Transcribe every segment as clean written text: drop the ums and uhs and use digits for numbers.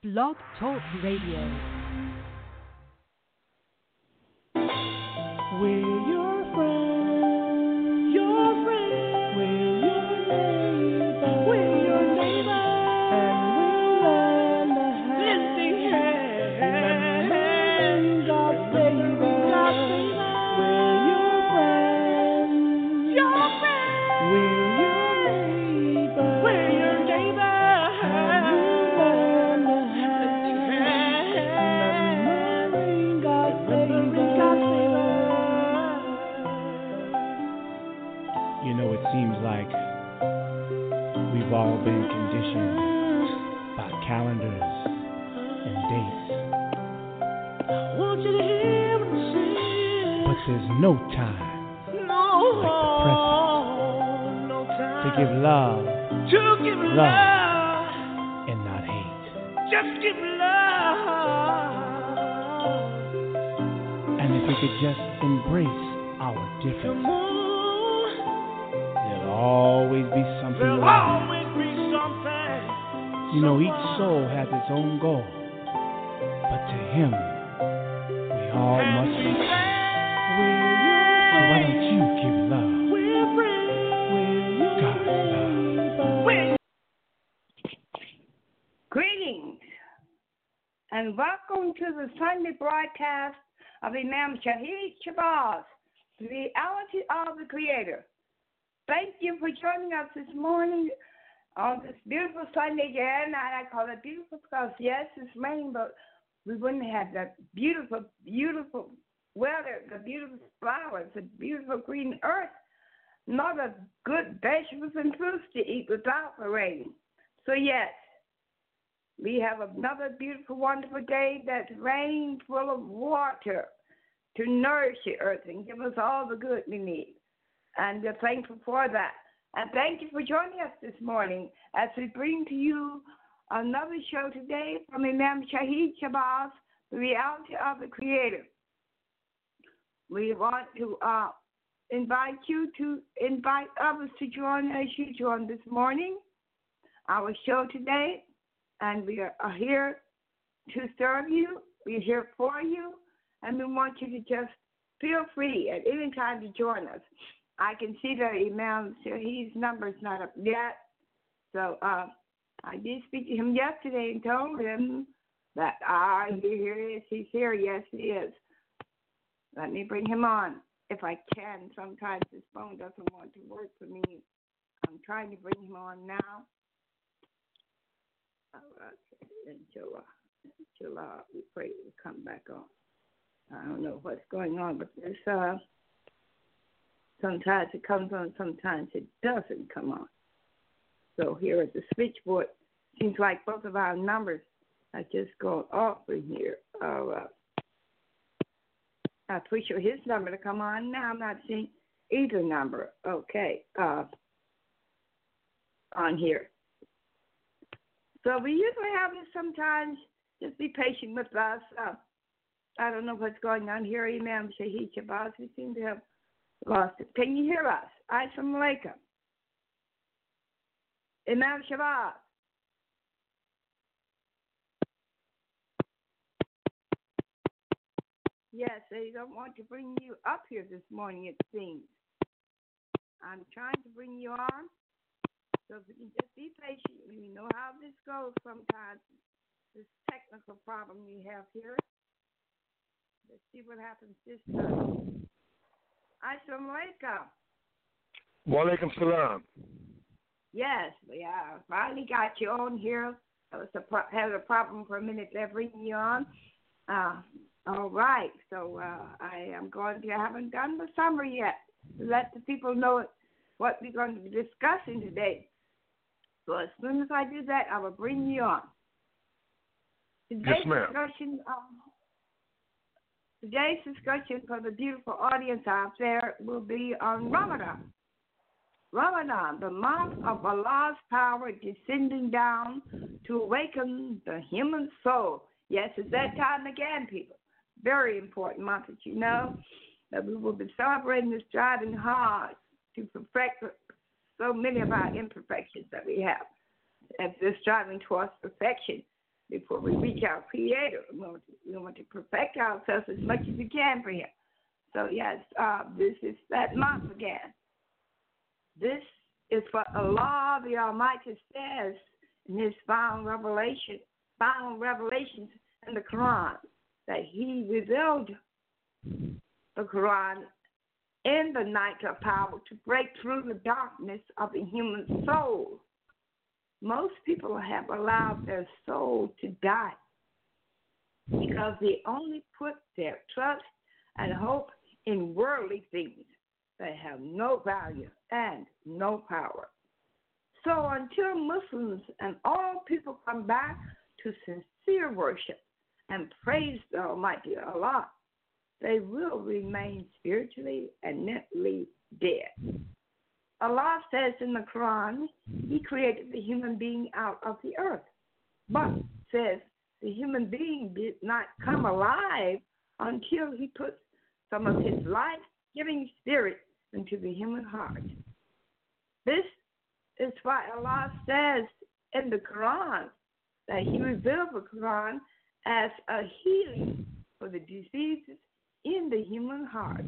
Blog Talk Radio. We're your friends, we're your neighbors, and we'll lend a hand. Remembering God's favor. We're your friends, we're your neighbors, and we'll lend a hand. Remembering God's favor. You know, it seems like we've all been conditioned by calendars and dates. But there's no time like the present to give love and not hate. Just give love. And if we could just embrace our differences, there'll always be something There'll right. always be something. You know, each soul has its own goal, but to him, we all must be. So why don't you give love? God's love. Greetings and welcome to the Sunday broadcast of Imam Shahid Shabazz, the reality of the Creator. Thank you for joining us this morning on this beautiful Sunday again. And I call it beautiful because, yes, it's raining, but we wouldn't have that beautiful, beautiful weather, the beautiful flowers, the beautiful green earth, not a good vegetables and fruits to eat without the rain. So, yes, we have another beautiful, wonderful day that's rain full of water to nourish the earth and give us all the good we need. And we're thankful for that. And thank you for joining us this morning as we bring to you another show today from Imam Shahid Shabazz, the reality of the Creator. We want to invite you to invite others to join as you join this morning, our show today. And we are here to serve you. We're here for you. And we want you to just feel free at any time to join us. I can see that Imam Shahid's number is not up yet. So I did speak to him yesterday and told him that, here he is. He's here. Yes, he is. Let me bring him on if I can. Sometimes his phone doesn't want to work for me. I'm trying to bring him on now. Until we pray it will come back on. I don't know what's going on, but there's sometimes it comes on, sometimes it doesn't come on. So here at the switchboard, seems like both of our numbers are just going off in here. I push for his number to come on. Now I'm not seeing either number. Okay, on here. So we usually have this sometimes. Just be patient with us. I don't know what's going on here. Imam Shahid Shabazz, we seem to have lost it. Can you hear us? Assalamu alaikum. Imam Shabazz. Yes, they don't want to bring you up here this morning, it seems. I'm trying to bring you on. So if you can just be patient, we know how this goes sometimes, this technical problem we have here. Let's see what happens this time. Assalamu alaikum. Wa alaikum salam. Yes, we finally got you on here. I had a problem for a minute there bringing you on. All right, so I haven't done the summary yet to let the people know what we're going to be discussing today. So as soon as I do that, I will bring you on. Yes, ma'am. Today's discussion for the beautiful audience out there will be on Ramadan. Ramadan, the month of Allah's power descending down to awaken the human soul. Yes, it's that time again, people. Very important month, that you know, that we will be celebrating this striving hard to perfect so many of our imperfections that we have. As we're striving towards perfection, before we reach our Creator. We want to perfect ourselves as much as we can for Him. So, yes, this is that month again. This is what Allah the Almighty says in His final revelations in the Quran, that He revealed the Quran in the night of power to break through the darkness of the human soul. Most people have allowed their soul to die because they only put their trust and hope in worldly things that have no value and no power. So until Muslims and all people come back to sincere worship and praise the Almighty Allah, they will remain spiritually and mentally dead. Allah says in the Quran, He created the human being out of the earth, but says the human being did not come alive until He put some of His life-giving spirit into the human heart. This is why Allah says in the Quran that He revealed the Quran as a healing for the diseases in the human heart.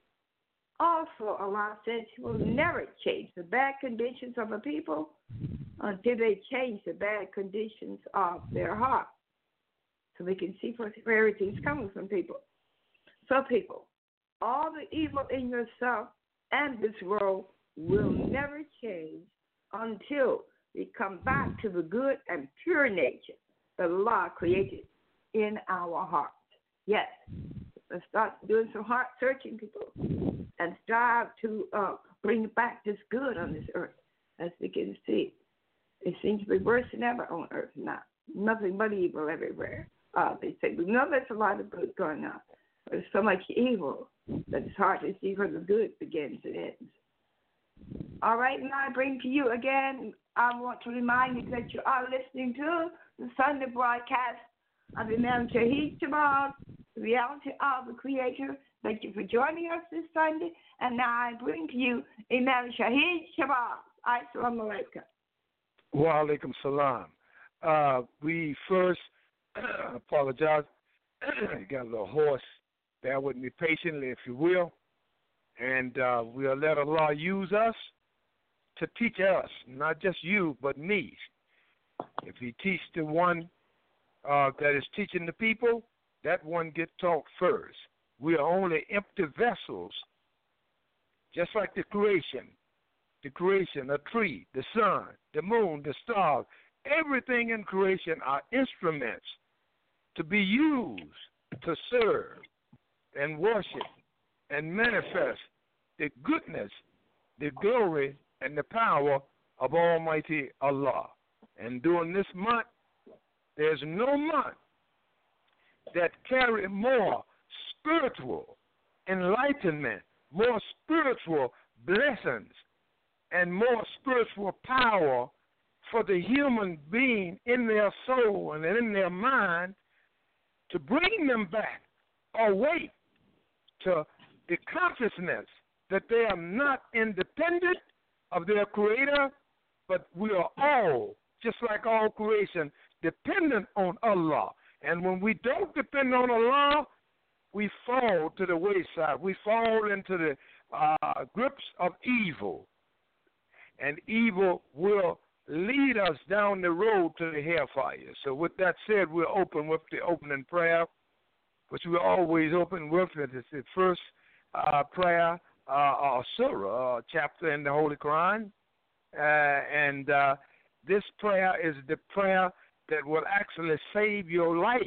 Also, Allah says He will never change the bad conditions of a people until they change the bad conditions of their heart. So we can see where everything's coming from people. So people, all the evil in yourself and this world will never change until we come back to the good and pure nature that Allah created in our hearts. Yes, let's start doing some heart searching, people, and strive to bring back this good on this earth. As we can see, it seems to be worse than ever on earth now. Nothing but evil everywhere. They say, we know there's a lot of good going on, but there's so much evil that it's hard to see where the good begins and ends. All right, now I bring to you again, I want to remind you that you are listening to the Sunday broadcast of Imam Shahid Shabazz, the reality of the Creator. Thank you for joining us this Sunday. And now I bring to you Imam Shahid Shabazz. Assalamu alaikum. Wa alaikum salam. We first apologize. Got a little hoarse. Bear with me patiently, if you will. And we'll let Allah use us to teach us, not just you, but me. If He teach the one that is teaching the people, that one get taught first. We are only empty vessels, just like the creation, a tree, the sun, the moon, the stars, everything in creation are instruments to be used to serve and worship and manifest the goodness, the glory, and the power of Almighty Allah. And during this month, there's no month that carry more spiritual enlightenment, more spiritual blessings, and more spiritual power for the human being in their soul and in their mind to bring them back awake to the consciousness that they are not independent of their Creator, but we are all, just like all creation, dependent on Allah. And when we don't depend on Allah, we fall to the wayside. We fall into the grips of evil. And evil will lead us down the road to the hellfire. So with that said, we'll open with the opening prayer, which we always open with. It's the first prayer or surah, chapter in the Holy Quran. And this prayer is the prayer that will actually save your life.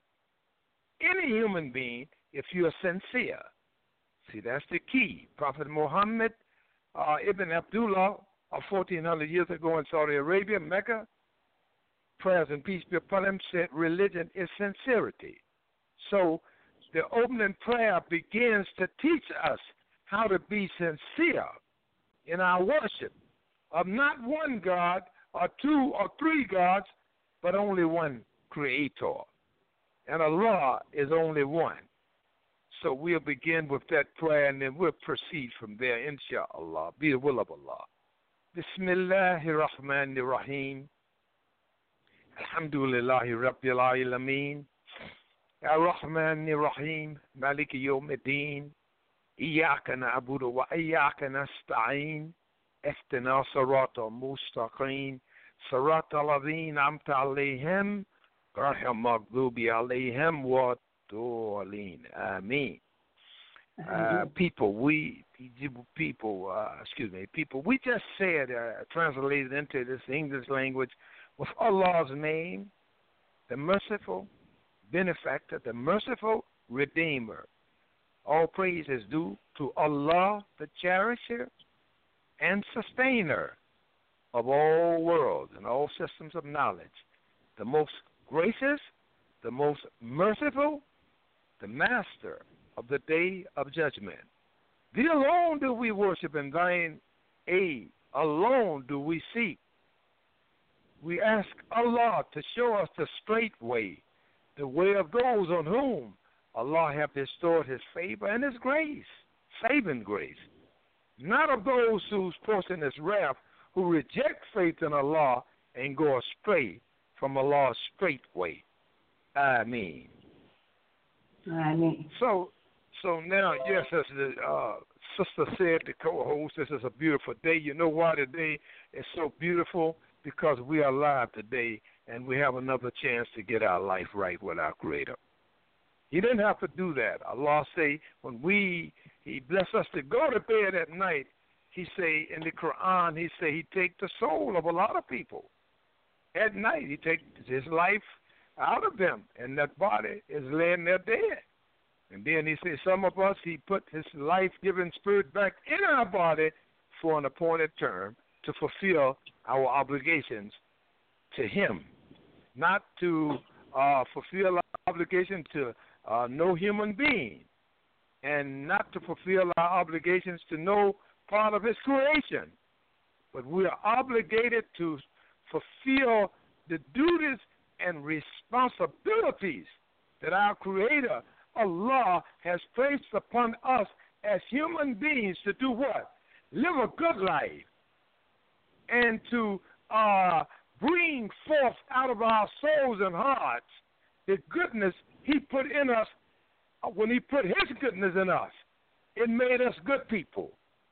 Any human being, if you are sincere. See, that's the key. Prophet Muhammad Ibn Abdullah, 1,400 years ago in Saudi Arabia, Mecca, prayers and peace be upon him, said religion is sincerity. So the opening prayer begins to teach us how to be sincere in our worship of not one God or two or three gods, but only one Creator. And Allah is only one. So we'll begin with that prayer and then we'll proceed from there, inshaAllah. Be the will of Allah. Bismillahir Rahmanir Rahim. Alhamdulillahi Rabbil Alameen. Ar-Rahman Ar-Rahim. Maliki Yawmiddin. Iyaka na'budu wa iyaka nasta'in. Ihdina sirata mustaqim. Sirata alladhina an'amta alayhim. Ghayril maghdubi alayhim wa ad-dallin. Ameen. People, we just said, translated into this English language, with Allah's name, the merciful benefactor, the merciful redeemer. All praise is due to Allah, the cherisher and sustainer of all worlds and all systems of knowledge, the most gracious, the most merciful, the master of the day of judgment. Thee alone do we worship, and thine aid alone do we seek. We ask Allah to show us the straight way, the way of those on whom Allah hath bestowed his favor and his grace, saving grace, not of those whose portion is wrath, who reject faith in Allah and go astray from Allah's straight way. Ameen. Ameen. So now, yes, as the sister said, the co-host, this is a beautiful day. You know why today is so beautiful? Because we are alive today, and we have another chance to get our life right with our Creator. He didn't have to do that. Allah say when He bless us to go to bed at night, He say in the Quran, He say He take the soul of a lot of people. At night, He take His life out of them, and that body is laying there dead. And then He says some of us, He put His life-giving spirit back in our body for an appointed term to fulfill our obligations to Him, not to fulfill our obligation to no human being, and not to fulfill our obligations to no part of His creation. But we are obligated to fulfill the duties and responsibilities that our Creator, Allah, has placed upon us as human beings to do what? Live a good life and to bring forth out of our souls and hearts the goodness He put in us. When He put His goodness in us, it made us good people.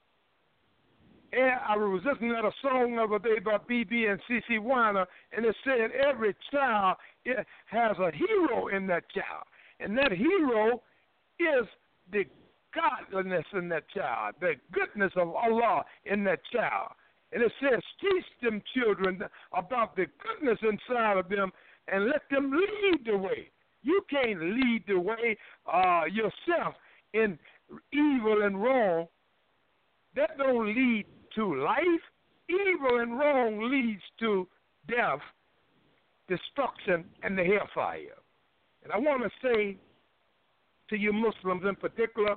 And I was listening to a song the other day by B.B. and C.C. Weiner, and it said every child has a hero in that child. And that hero is the godliness in that child, the goodness of Allah in that child. And it says, teach them children about the goodness inside of them and let them lead the way. You can't lead the way yourself in evil and wrong. That don't lead to life. Evil and wrong leads to death, destruction, and the hellfire. And I want to say to you Muslims in particular,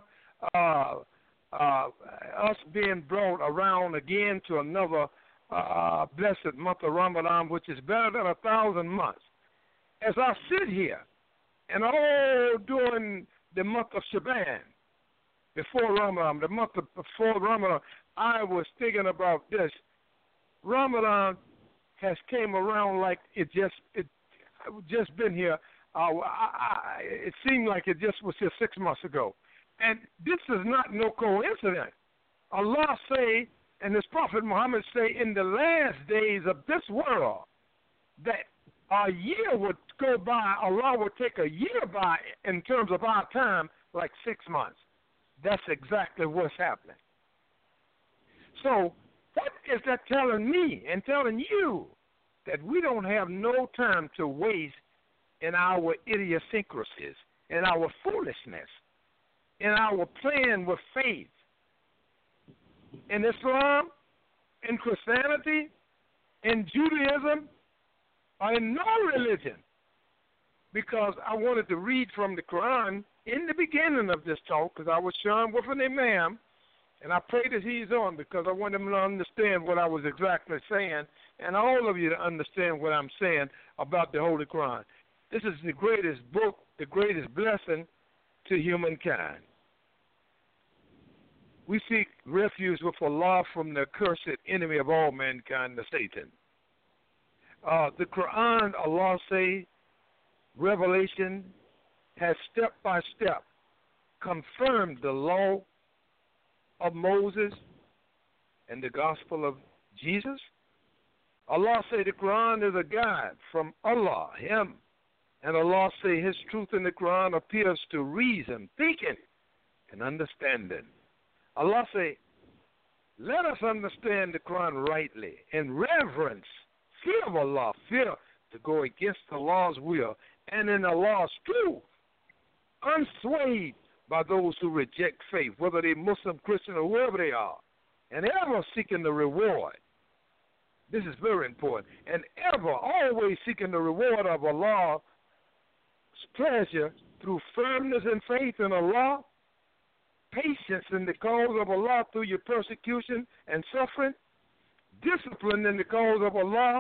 us being brought around again to another blessed month of Ramadan, which is better than 1,000 months. As I sit here, and all during the month of Shaban, before Ramadan, before Ramadan, I was thinking about this. Ramadan has came around like it just been here. It seemed like it just was here 6 months ago. And this is not no coincidence. Allah say, and His Prophet Muhammad say, in the last days of this world, that a year would go by, Allah would take a year by in terms of our time, like 6 months. That's exactly what's happening. So what is that telling me and telling you? That we don't have no time to waste in our idiosyncrasies, in our foolishness, in our playing with faith. In Islam, in Christianity, in Judaism, or in no religion. Because I wanted to read from the Quran in the beginning of this talk, because I was sharing with an imam, and I pray that he's on because I want him to understand what I was exactly saying, and all of you to understand what I'm saying about the Holy Quran. This is the greatest book, the greatest blessing to humankind. We seek refuge with Allah from the accursed enemy of all mankind, the Satan. The Quran, Allah say, Revelation has step by step confirmed the law of Moses and the gospel of Jesus. Allah say the Quran is a guide from Allah, Him. And Allah say His truth in the Quran appears to reason, thinking, and understanding. Allah say, let us understand the Quran rightly in reverence, fear of Allah, fear to go against Allah's will, and in Allah's truth, unswayed by those who reject faith, whether they Muslim, Christian, or whoever they are, and ever seeking the reward. This is very important. And ever, always seeking the reward of Allah's pleasure through firmness and faith in Allah, patience in the cause of Allah through your persecution and suffering, discipline in the cause of Allah,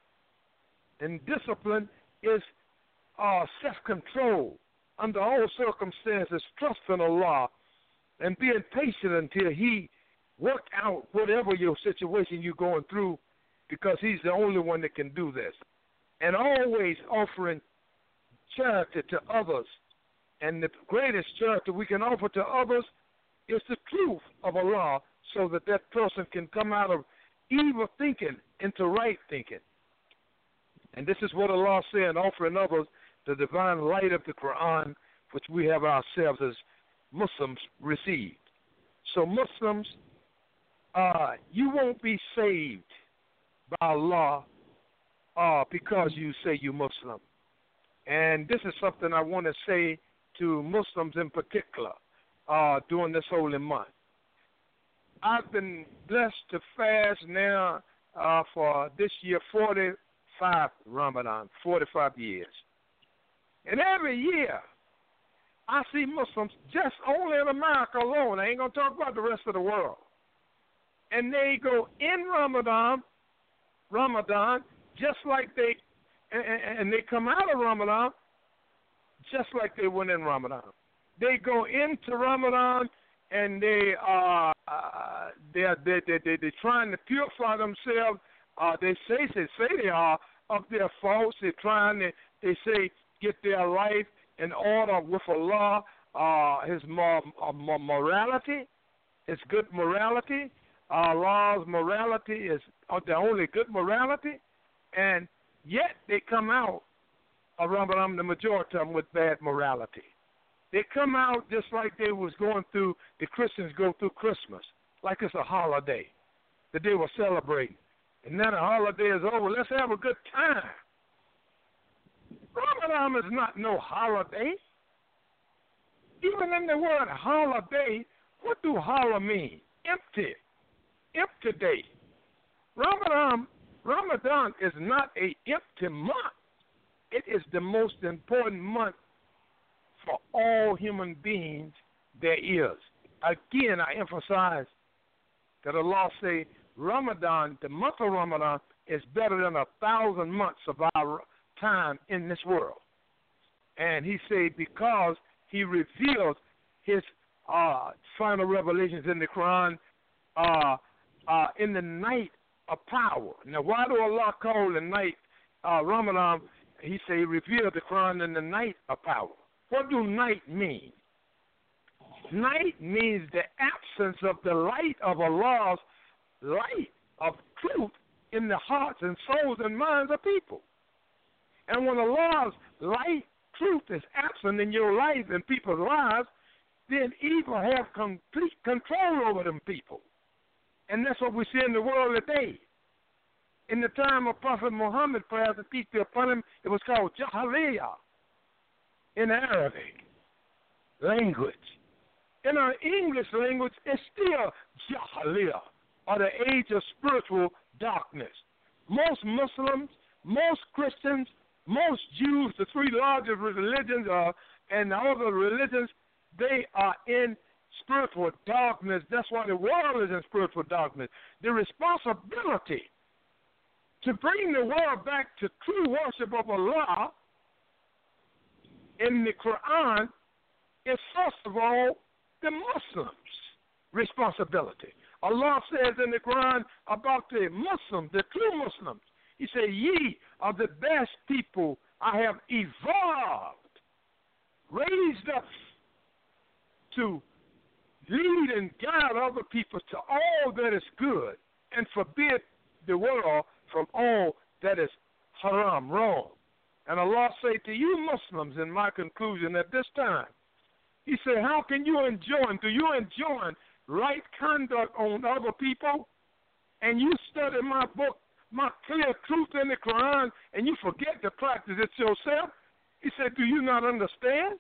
and discipline is self-control under all circumstances, trust in Allah, and being patient until He work out whatever your situation you're going through, because He's the only one that can do this. And always offering charity to others. And the greatest charity we can offer to others is the truth of Allah, so that that person can come out of evil thinking into right thinking. And this is what Allah said, offering others the divine light of the Quran, which we have ourselves as Muslims received. So Muslims, you won't be saved by Allah because you say you're Muslim. And this is something I want to say to Muslims in particular during this holy month. I've been blessed to fast now for this year 45 Ramadan, 45 years. And every year I see Muslims just only in America alone. I ain't going to talk about the rest of the world. And they go in Ramadan, just like they, and they come out of Ramadan just like they went in Ramadan. They go into Ramadan and they're trying to purify themselves. They say they are of their faults. They're trying to, they say, get their life in order with Allah, His morality, His good morality. Allah's morality is the only good morality, and yet they come out of Ramadan, the majority of them, with bad morality. They come out just like they was going through, the Christians go through Christmas, like it's a holiday that they were celebrating. And now the holiday is over. Let's have a good time. Ramadan is not no holiday. Even in the word holiday, what do holla mean? Empty. Empty day. Ramadan is not an empty month. It is the most important month for all human beings there is. Again, I emphasize that Allah say Ramadan, the month of Ramadan, is better than 1,000 months of our time in this world. And He said because He reveals His final revelations in the Quran in the night of power. Now, why do Allah call the night Ramadan? He said He revealed the Quran in the night of power. What do night mean? Night means the absence of the light of Allah's light of truth in the hearts and souls and minds of people. And when Allah's light, truth is absent in your life and people's lives, then evil have complete control over them people. And that's what we see in the world today. In the time of Prophet Muhammad, praise and peace be upon him, it was called Jahiliyyah in Arabic language. In our English language, it's still Jahiliyyah, or the age of spiritual darkness. Most Muslims, most Christians, most Jews, the three largest religions, and the other religions, they are in spiritual darkness. That's why the world is in spiritual darkness. The responsibility to bring the world back to true worship of Allah in the Quran is, first of all, the Muslims' responsibility. Allah says in the Quran about the Muslims, the true Muslims, He said, ye are the best people I have evolved, raised up to lead and guide other people to all that is good and forbid the world from all that is haram, wrong. And Allah say to you Muslims in my conclusion at this time, he said, how can you enjoin, do you enjoin right conduct on other people and you study my book, my clear truth in the Quran, and you forget to practice it yourself? He said, do you not understand?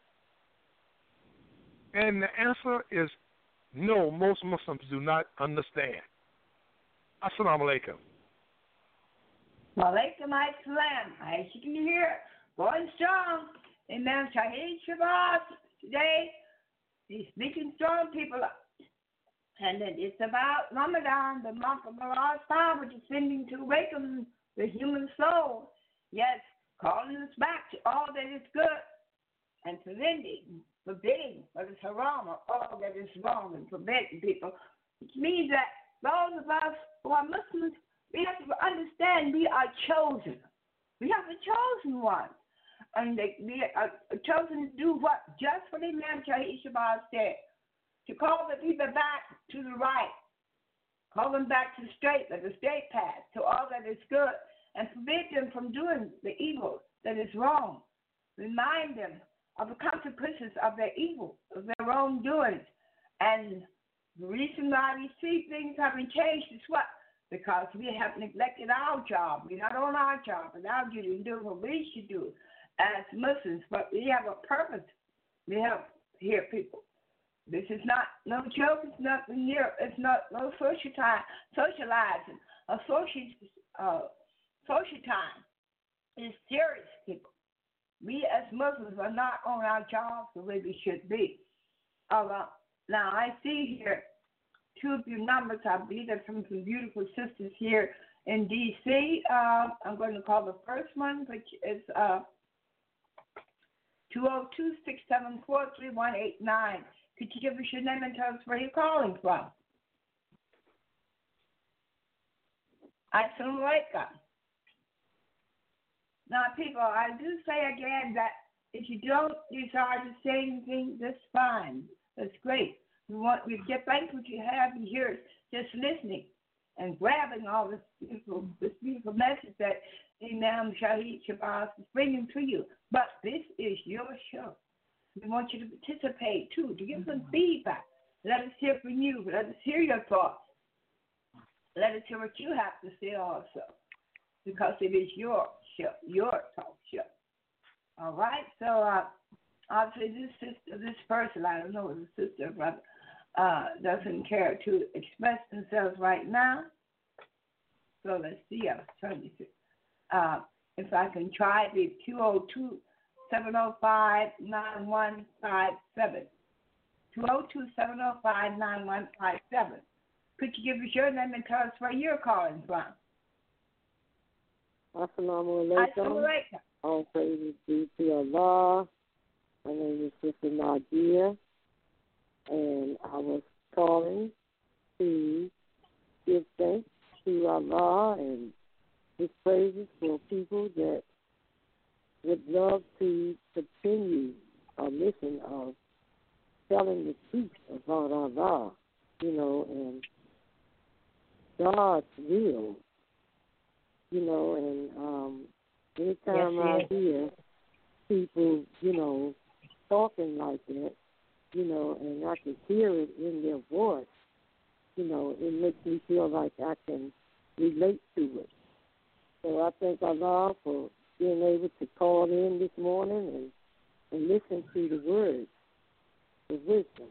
And the answer is no, most Muslims do not understand. Assalamu alaikum. Walaikum assalam. As you can hear, going strong. Imam Shahid Shabazz today, he's speaking strong people up. And then it's about Ramadan, the month of Allah's power, descending to awaken the human soul. Yes, calling us back to all that is good and forbidding what is haram or all that is wrong and preventing people. Which means that those of us who are Muslims, we have to understand we are chosen. We are the chosen ones. And we are chosen to do what? Just what Imam Shahid Shabazz said. To call the people back to the right. Call them back to the straight path, to all that is good, and forbid them from doing the evil that is wrong. Remind them of the consequences of their evil, of their wrongdoings. And the reason why we see things haven't changed is what? Because we have neglected our job. We're not on our job, and our duty to do what we should do as Muslims. But we have a purpose. We have here, people. This is not no joke. It's nothing near. It's not no socializing. A social time. It's serious, people. We as Muslims are not on our jobs the way we should be. Now I see here two of your numbers. I believe they're from some beautiful sisters here in D.C. I'm going to call the first one, which is 202-674-3189. Could you give us your name and tell us where you're calling from? Assalamu alaikum. Now, people, I do say again that if you don't desire to say anything, that's fine. That's great. We get thankful you have here just listening and grabbing all this beautiful message that Imam Shahid Shabazz is bringing to you. But this is your show. We want you to participate, too, to give some feedback. Let us hear from you. Let us hear your thoughts. Let us hear what you have to say also, because it is your show, your talk show. All right? So, obviously, this person, I don't know if the sister or brother, doesn't care to express themselves right now. So, let's see. I was trying to see if I can try the 202-705-9157. 202-705-9157. Could you give us your name and tell us where you're calling from? Assalamu alaikum. All praises be to Allah. My name is Sister Nadia, and I was calling to give thanks to Allah and His praises for people that would love to continue a mission of telling the truth about Allah, and God's will, and anytime I hear people, talking like that, and I can hear it in their voice, it makes me feel like I can relate to it. So I thank Allah for being able to call in this morning and listen to the words of wisdom.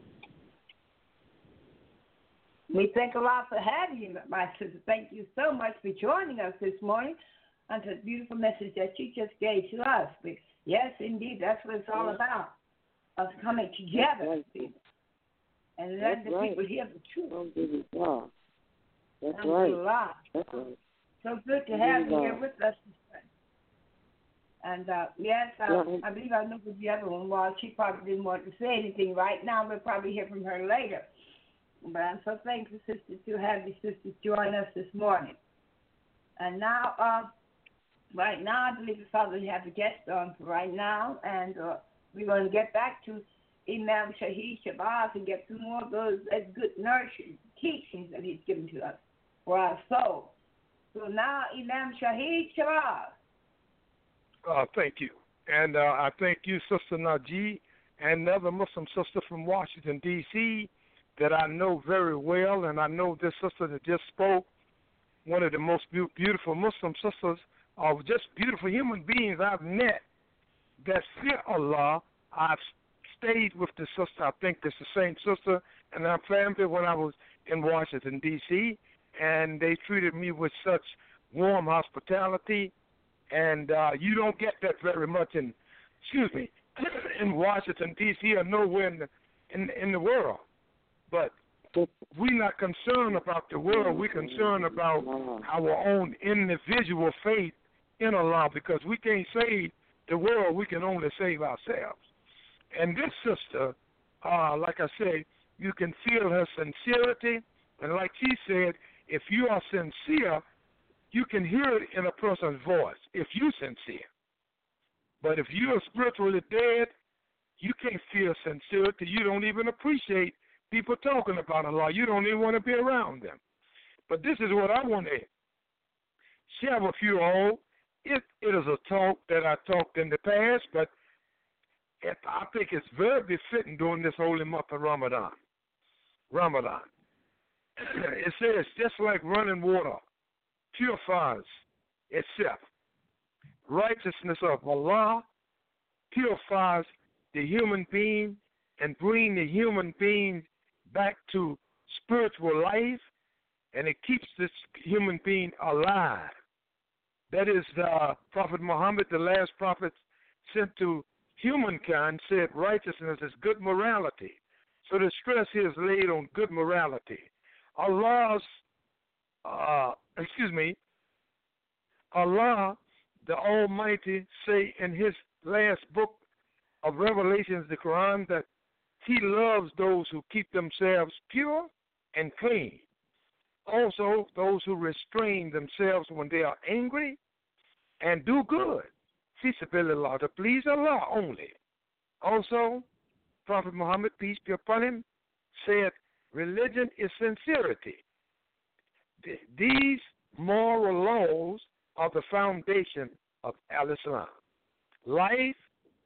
We thank Allah for having you, my sister. Thank you so much for joining us this morning on the beautiful message that you just gave to us. Yes, indeed, that's what it's all about, us coming together, people, and letting the people hear the truth. That's right. That's right. So good to have you here with us. And yes, I believe I know who the other one was. She probably didn't want to say anything right now. We'll probably hear from her later. But I'm so thankful, sister, to have you sisters join us this morning. And now right now, I believe the Father you have a guest on for right now, and we're going to get back to Imam Shahid Shabazz and get some more of those good nourishing teachings that he's given to us for our soul. So now, Imam Shahid Shabazz. Thank you. And I thank you, Sister Najee, and another Muslim sister from Washington, D.C., that I know very well, and I know this sister that just spoke, one of the most beautiful Muslim sisters, of just beautiful human beings I've met that fear Allah. I've stayed with the sister. I think it's the same sister, and I found her when I was in Washington, D.C., and they treated me with such warm hospitality, and you don't get that very much in Washington, D.C., or nowhere in the world. But we're not concerned about the world. We're concerned about our own individual faith in Allah, because we can't save the world. We can only save ourselves. And this sister, like I said, you can feel her sincerity. And like she said, if you are sincere, you can hear it in a person's voice if you're sincere. But if you are spiritually dead, you can't feel sincerity. You don't even appreciate people talking about Allah. You don't even want to be around them. But this is what I want to share with you all. It is a talk that I talked in the past, but I think it's very befitting during this holy month of Ramadan. It says, just like running water purifies itself, righteousness of Allah purifies the human being and brings the human being back to spiritual life, and it keeps this human being alive. That is, Prophet Muhammad, the last prophet sent to humankind, said righteousness is good morality. So the stress here is laid on good morality. Allah, the Almighty, say in his last book of Revelations, the Quran, that he loves those who keep themselves pure and clean. Also, those who restrain themselves when they are angry and do good. Fisabilillah, to please Allah only. Also, Prophet Muhammad, peace be upon him, said, religion is sincerity. These moral laws are the foundation of Al-Islam. Life,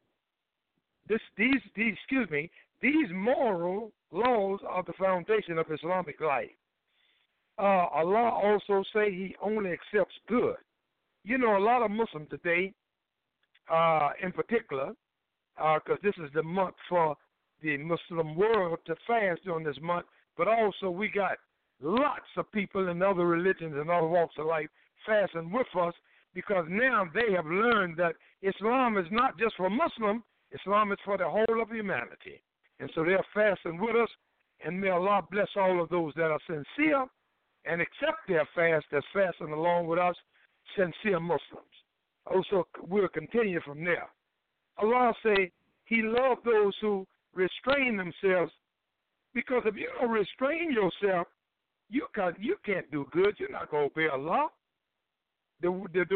these moral laws are the foundation of Islamic life. Allah also say he only accepts good. You know, a lot of Muslims today, in particular, because this is the month for the Muslim world to fast during this month, but also we got lots of people in other religions and other walks of life fasting with us, because now they have learned that Islam is not just for Muslims, Islam is for the whole of humanity. And so they're fasting with us, and may Allah bless all of those that are sincere and accept their fast that's fasting along with us, sincere Muslims. Also, we'll continue from there. Allah say he loves those who restrain themselves, because if you don't restrain yourself, you can't do good. You're not going to obey Allah. The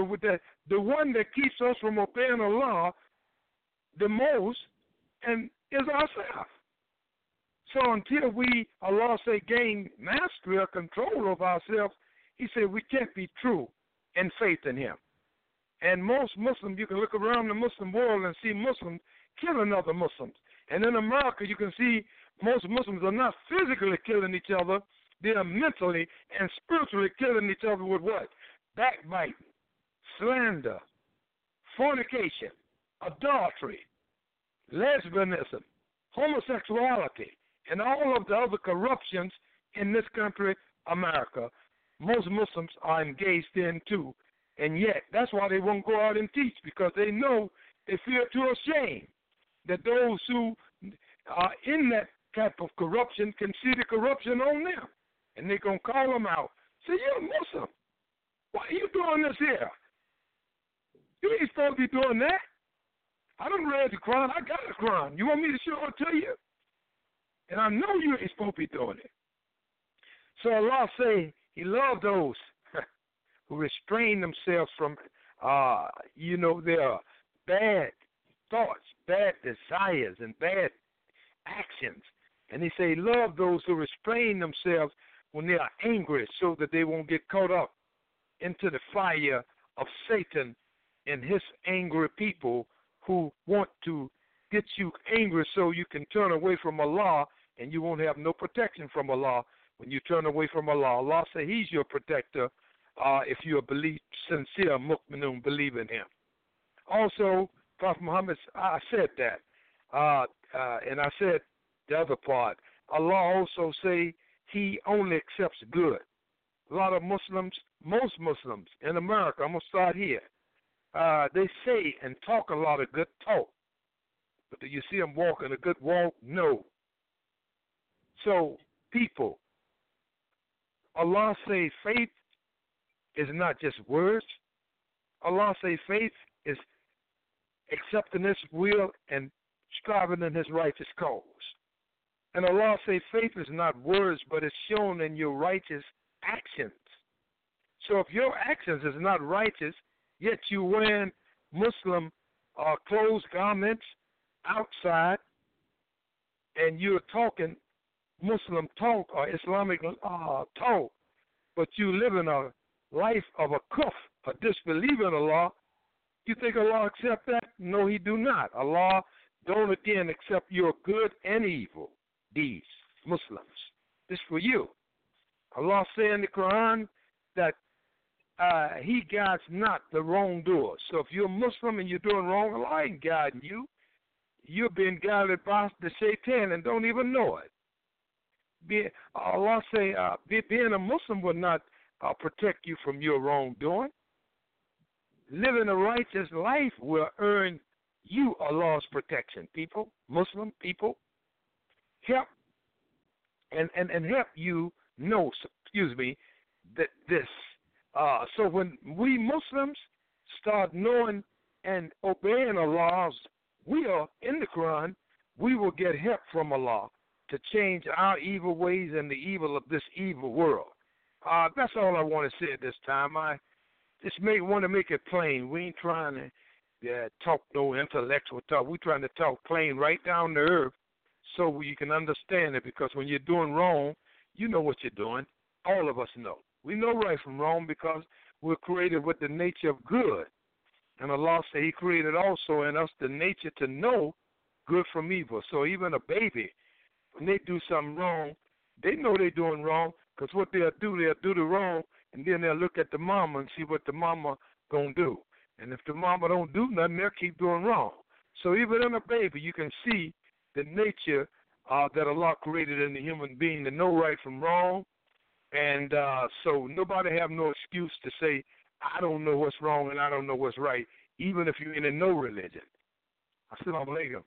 one that keeps us from obeying Allah the most and is ourselves. So until we, Allah say, gain mastery or control of ourselves, he said we can't be true in faith in him. And most Muslims, you can look around the Muslim world and see Muslims killing other Muslims. And in America, you can see most Muslims are not physically killing each other. They are mentally and spiritually killing each other with what? Backbiting, slander, fornication, adultery, lesbianism, homosexuality, and all of the other corruptions in this country, America. Most Muslims are engaged in too. And yet, that's why they won't go out and teach, because they know, they feel too ashamed that those who are in that type of corruption can see the corruption on them. And they're going to call them out. Say, you're a Muslim. Why are you doing this here? You ain't supposed to be doing that. I done read the Quran. I got the Quran. You want me to show it to you? And I know you ain't supposed to be doing it. So Allah say he loved those who restrain themselves from There are bad thoughts, bad desires, and bad actions. And he say, love those who restrain themselves when they are angry so that they won't get caught up into the fire of Satan and his angry people who want to get you angry so you can turn away from Allah, and you won't have no protection from Allah when you turn away from Allah. Allah say he's your protector if you're a sincere mu'minun, believe in him. Also, Prophet Muhammad, I said that, and I said the other part. Allah also say he only accepts good. A lot of Muslims, most Muslims in America, I'm going to start here, they say and talk a lot of good talk. But do you see them walking a good walk? No. So, people, Allah say faith is not just words. Allah say faith is accepting His will and striving in His righteous cause. And Allah say faith is not words, but it's shown in your righteous actions. So if your actions is not righteous, yet you wearing Muslim clothes, garments outside, and you're talking Muslim talk or Islamic talk, but you live in a life of a kufr, a disbelief in Allah, you think Allah accept that? No, He do not. Allah don't again accept your good and evil deeds, Muslims. This for you. Allah say in the Quran that He guides not the wrongdoer. So if you're a Muslim and you're doing wrong, Allah ain't guiding you. You're being guided by the Shaitan and don't even know it. Allah say being a Muslim will not protect you from your wrongdoing. Living a righteous life will earn you Allah's protection, people, Muslim people. Help and help you know, that this. So when we Muslims start knowing and obeying Allah's will in the Quran, we will get help from Allah to change our evil ways and the evil of this evil world. That's all I want to say at this time. I just want to make it plain. We ain't trying to talk no intellectual talk. We're trying to talk plain right down to earth so you can understand it, because when you're doing wrong, you know what you're doing. All of us know. We know right from wrong because we're created with the nature of good. And Allah said He created also in us the nature to know good from evil. So even a baby, when they do something wrong, they know they're doing wrong, because what they'll do the wrong, and then they'll look at the mama and see what the mama going to do. And if the mama don't do nothing, they'll keep doing wrong. So even in a baby, you can see the nature that Allah created in the human being to know right from wrong. And so nobody have no excuse to say, I don't know what's wrong and I don't know what's right, even if you're in no religion. Assalamu alaikum.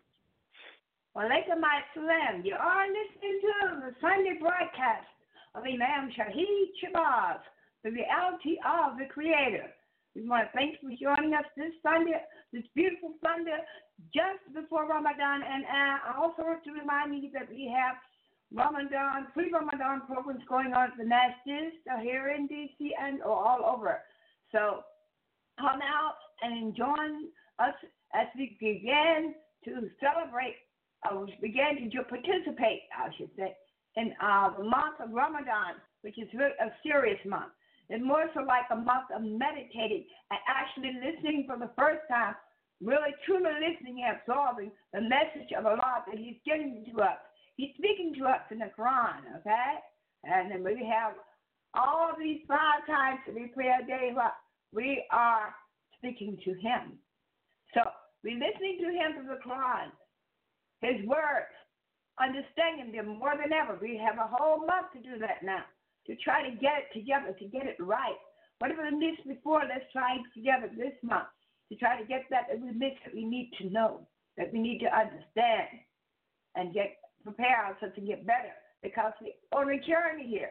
Walaikum assalam. You are listening to the Sunday broadcast of Imam Shahid Shabazz, the reality of the Creator. We want to thank you for joining us this Sunday, this beautiful Sunday, just before Ramadan. And I also want to remind you that we have Ramadan, pre-Ramadan programs going on at the masjids here in D.C. and all over. So come out and join us as we begin to celebrate, begin to participate, I should say, in the month of Ramadan, which is really a serious month. It's more so like a month of meditating and actually listening for the first time, really truly listening and absorbing the message of Allah that He's giving to us. He's speaking to us in the Quran, okay? And then we have all these 5 times that we pray a day, we are speaking to Him. So we're listening to Him through the Quran, His words, understanding them more than ever. We have a whole month to do that now, to try to get it together, to get it right. Whatever we missed before, let's try together this month to try to get that we missed, that we need to know, that we need to understand and prepare ourselves to get better, because we're on a journey here.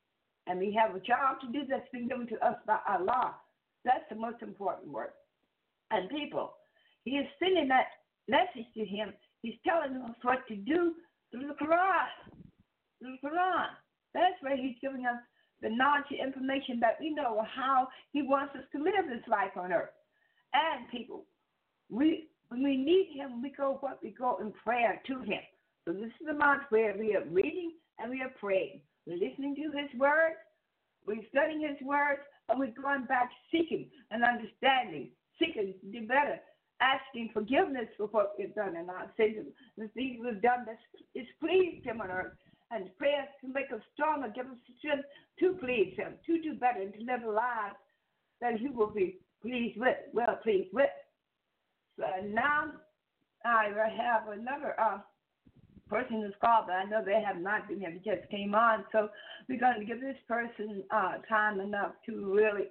And we have a job to do that's been given to us by Allah. That's the most important work. And people, He is sending that message to Him. He's telling us what to do through the Quran. Through the Quran. That's where He's giving us the knowledge and information that we know how He wants us to live this life on earth. and people. When we need him, we go in prayer to him. So this is the month where we are reading and we are praying. We're listening to his words, we're studying his words, and we're going back seeking and understanding, seeking to do better, asking forgiveness for what we've done in our sins, the things we've done that is pleased him on earth, and prayers to make us stronger, give us strength to please him, to do better, and to live lives that he will be pleased with, well pleased with. So now I have another person who's called, but I know they have not been here. They just came on. So we're going to give this person time enough to really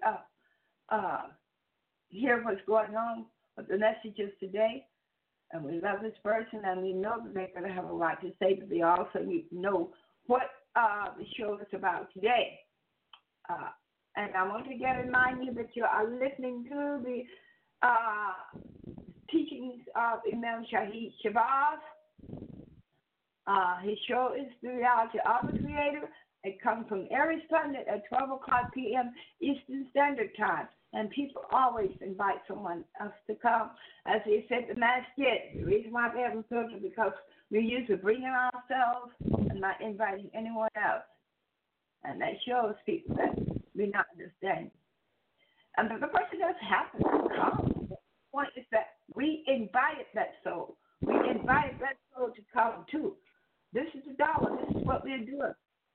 hear what's going on with the messages today. And we love this person, and we know that they're going to have a lot to say, but they also need to know what the show is about today. And I want to remind you that you are listening to the teachings of Imam Shahid Shabazz. His show is The Reality of the Creator. It comes from every Sunday at 12 o'clock p.m. Eastern Standard Time. And people always invite someone else to come. As they said, the masjid. The reason why they haven't filled it because we're used to bringing ourselves and not inviting anyone else. And that shows people that we're not understanding. And the person doesn't have to come. The point is that we invited that soul. We invited that soul to come too. This is the dollar. This is what we're doing.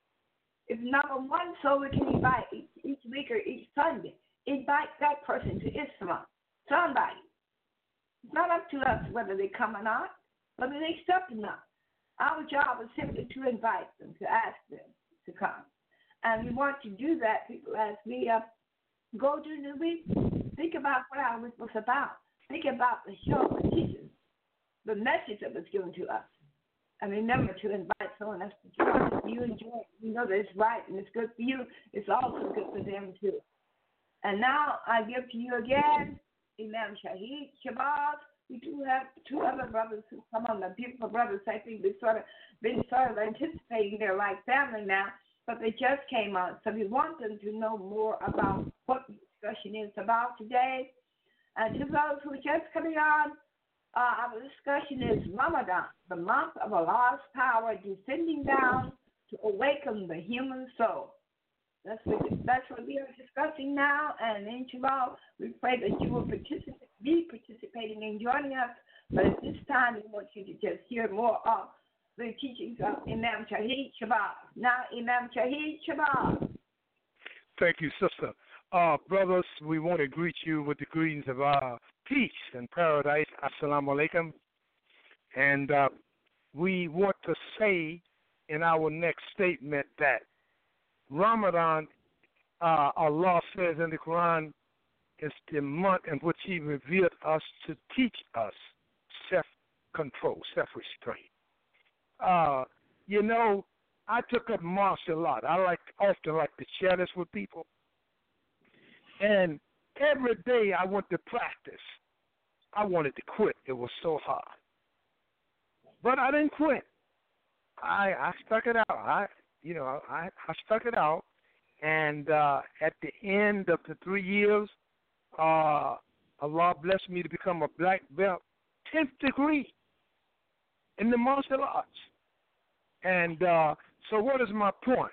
If number one soul we can invite each week or each Sunday, invite that person to Islam. Somebody. It's not up to us whether they come or not, whether they accept or not. Our job is simply to invite them, to ask them to come. And we want to do that, people, as we go during the week. Think about what our week was about. Think about the show, the teaching, the message that was given to us. And remember to invite someone else to join us. You enjoy it. You know that it's right and it's good for you. It's also good for them, too. And now I give to you again Imam Shahid Shabazz. We do have two other brothers who come on, the beautiful brothers. I think we've been anticipating their like family now, but they just came on. So we want them to know more about what the discussion is about today. And to those who are just coming on, our discussion is Ramadan, the month of Allah's power descending down to awaken the human soul. That's what we are discussing now, and inshallah, we pray that you will be participating and joining us. But at this time, we want you to just hear more of the teachings of Imam Shahid Shabazz. Now, Imam Shahid Shabazz. Thank you, sister. Brothers, we want to greet you with the greetings of peace and paradise. Assalamu alaikum. And we want to say in our next statement that Ramadan, Allah says in the Quran, is the month in which He revealed us to teach us self-control, self-restraint. I took up martial art. I often like to share this with people. And every day I went to practice. I wanted to quit. It was so hard. But I didn't quit. I stuck it out. I stuck it out. And at the end of the 3 years, Allah blessed me to become a black belt, 10th degree in the martial arts. And so what is my point?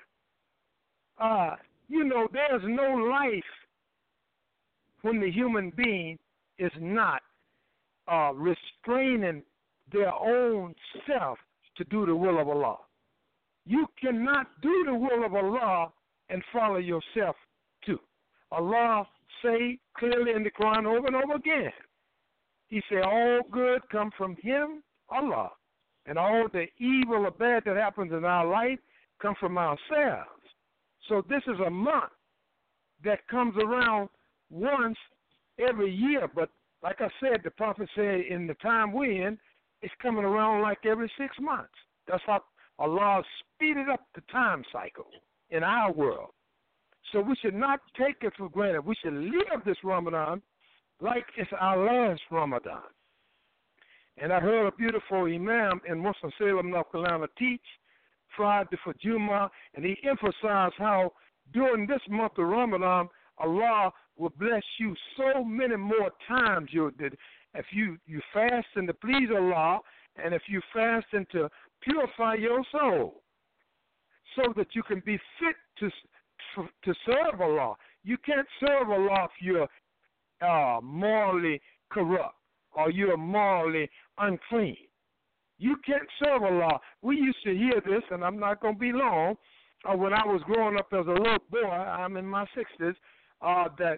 There's no life when the human being is not restraining their own self to do the will of Allah. You cannot do the will of Allah and follow yourself too. Allah say clearly in the Quran over and over again. He said all good come from Him, Allah, and all the evil or bad that happens in our life come from ourselves. So this is a month that comes around once every year, but like I said, the Prophet said in the time we're in, it's coming around like every 6 months. That's how Allah speeded up the time cycle in our world. So we should not take it for granted. We should live this Ramadan like it's our last Ramadan. And I heard a beautiful Imam in Winston-Salem, North Carolina, teach Friday for Jummah, and he emphasized how during this month of Ramadan, Allah will bless you so many more times. If you fast and to please Allah, and if you fast and to purify your soul, so that you can be fit to serve Allah. You can't serve Allah if you're morally corrupt or you're morally unclean. You can't serve Allah. We used to hear this, and I'm not going to be long. When I was growing up as a little boy, I'm in my 60s, that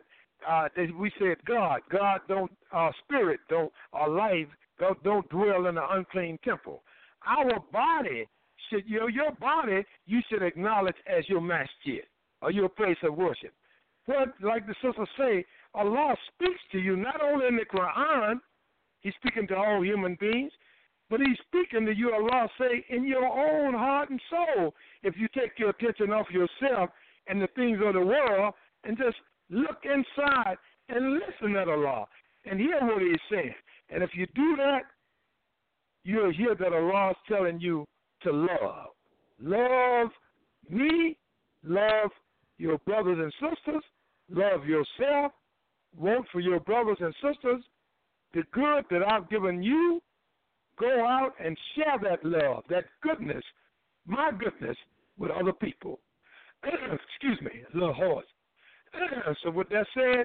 we said God don't, spirit don't, or life don't dwell in an unclean temple. Our body should, your body you should acknowledge as your masjid or your place of worship. But like the sister say, Allah speaks to you not only in the Quran, He's speaking to all human beings, but He's speaking to you, Allah say, in your own heart and soul. If you take your attention off yourself and the things of the world and just look inside and listen at Allah and hear what He's saying. And if you do that, you'll hear that Allah is telling you to love. Love me, love your brothers and sisters, love yourself, want for your brothers and sisters the good that I've given you. Go out and share that love, that goodness, my goodness, with other people. Excuse me, a little hoarse. So with that said,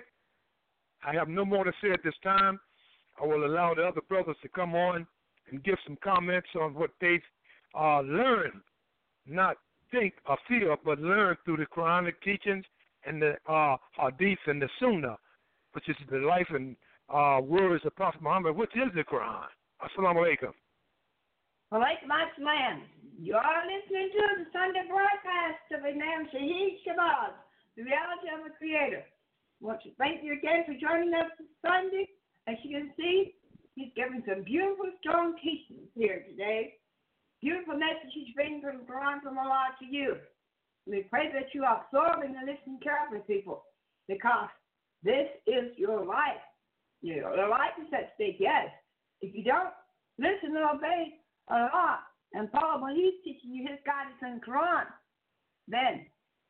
I have no more to say at this time. I will allow the other brothers to come on and give some comments on what they've learned, not think or feel, but learn through the Quranic teachings and the Hadith and the Sunnah, which is the life and words of Prophet Muhammad, which is the Quran. Assalamu alaikum. Walaikum assalam. You are listening to the Sunday broadcast of Imam Shahid Shabazz, the reality of the Creator. I want to thank you again for joining us this Sunday. As you can see, he's given some beautiful, strong teachings here today. Beautiful messages bringing from the Quran from Allah to you. We pray that you are absorbing and listening carefully, people, because this is your life. Your life is at stake, yes. If you don't listen and obey Allah and follow what He's teaching you, His guidance in the Quran, then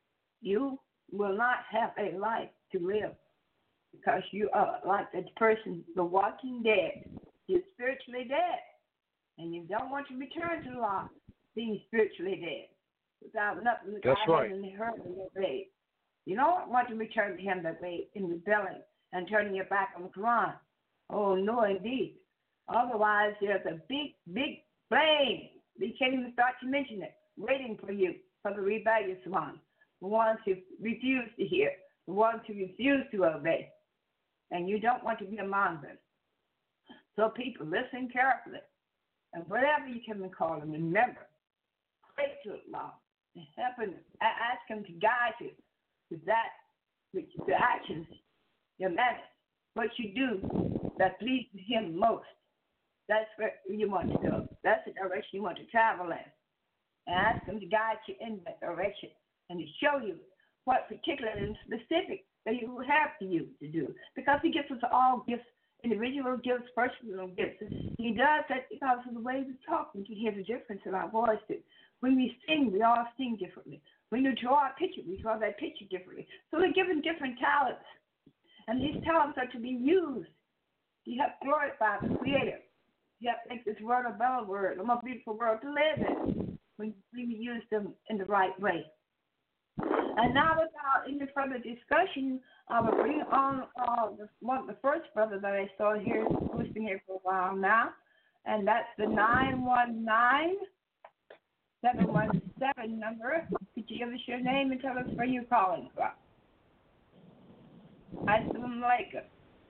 you will not have a life to live, because you are like the person, the walking dead. You're spiritually dead, and you don't want to return to Allah being spiritually dead without nothing that That's God right. hasn't heard and obeyed. You don't want to return to Him that way in rebelling and turning your back on the Quran. Oh, no, indeed. Otherwise, there's a big, big flame. We can't even start to mention it, waiting for you, for the rebellious ones, the ones who refuse to hear, the ones who refuse to obey. And you don't want to be among them. So people, listen carefully. And whatever you can call them, remember, pray to Allah and help Him, ask Him to guide you with that, with the actions, your manners, what you do that pleases Him most. That's where you want to go. That's the direction you want to travel in. And ask Him to guide you in that direction and to show you what particular and specific that He will have for you to do. Because He gives us all gifts, individual gifts, personal gifts. He does that because of the way we talk. You can hear the difference in our voices. When we sing, we all sing differently. When you draw a picture, we draw that picture differently. So we're given different talents. And these talents are to be used to help glorify the Creator. You have to make this world a better world, a more beautiful world to live in when we use them in the right way. And now, without any further discussion, I will bring on the first brother that I saw here, who's been here for a while now, and that's the 919-717 number. Could you give us your name and tell us where you're calling from? Assalamu alaikum.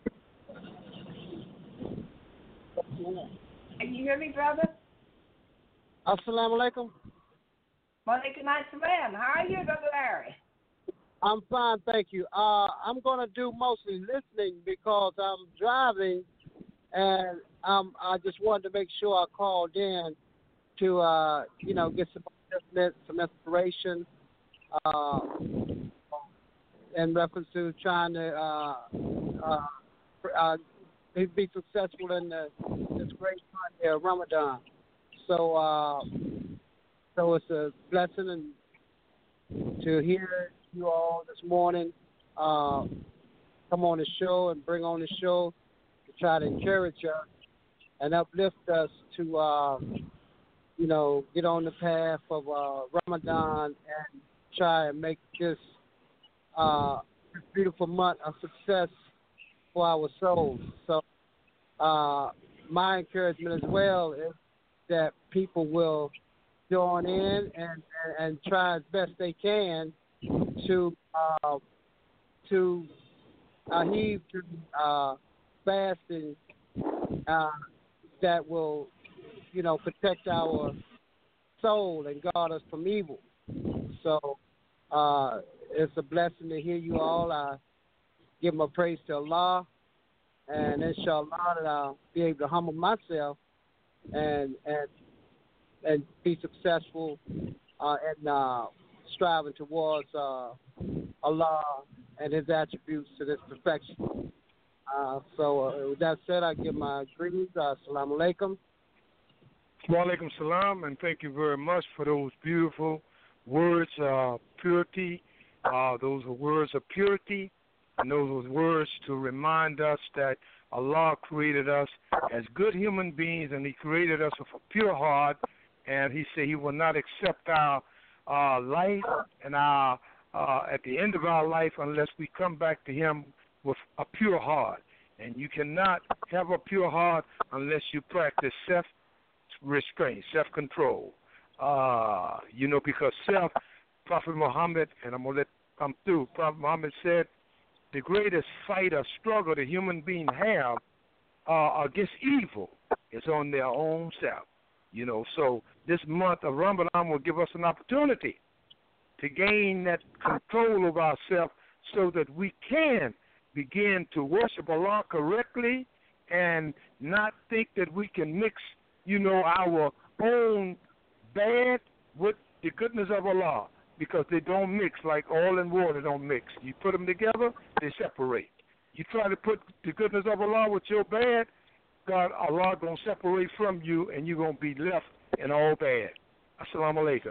Can you hear me, brother? Assalamu alaikum. Walaikum assalam. How are you, Brother Larry? I'm fine, thank you. I'm going to do mostly listening because I'm driving, and I just wanted to make sure I called in to, get some inspiration in reference to trying to be successful in this great month of Ramadan. So it's a blessing and to hear you all this morning come on the show and bring on the show to try to encourage us and uplift us to, get on the path of Ramadan and try and make this beautiful month a success for our souls. So my encouragement as well is that people will join in and try as best they can to heed to fasting that will, protect our soul and guard us from evil. So it's a blessing to hear you all. I give my praise to Allah, and inshallah that I'll be able to humble myself and be successful in striving towards Allah and His attributes to this perfection. So with that said, I give my greetings. Assalamu alaikum. Wa alaikum salam, and thank you very much for those beautiful words of purity. Those are words of purity, and those are words to remind us that Allah created us as good human beings, and He created us with a pure heart, and He said He will not accept our life and our at the end of our life unless we come back to Him with a pure heart. And you cannot have a pure heart unless you practice self-restraint, self-control. Because Prophet Muhammad, and I'm going to let come through, Prophet Muhammad said the greatest fight or struggle the human beings have against evil is on their own self. So this month of Ramadan will give us an opportunity to gain that control of ourselves so that we can begin to worship Allah correctly and not think that we can mix, our own bad with the goodness of Allah, because they don't mix like oil and water don't mix. You put them together, they separate. You try to put the goodness of Allah with your bad, Allah going to separate from you, and you're going to be left in all bad. Assalamu alaikum.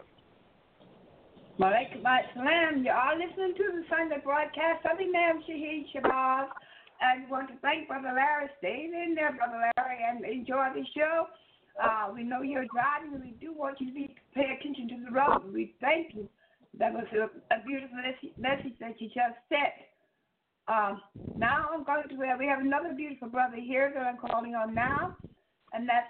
Malaikum Assalam. You are listening to the Sunday broadcast of Imam Shahid Shabazz. And we want to thank Brother Larry. Stay in there, Brother Larry, and enjoy the show. We know you're driving, and we do want you to pay attention to the road. We thank you. That was a beautiful message that you just said. Now I'm going to, we have another beautiful brother here that I'm calling on now, and that's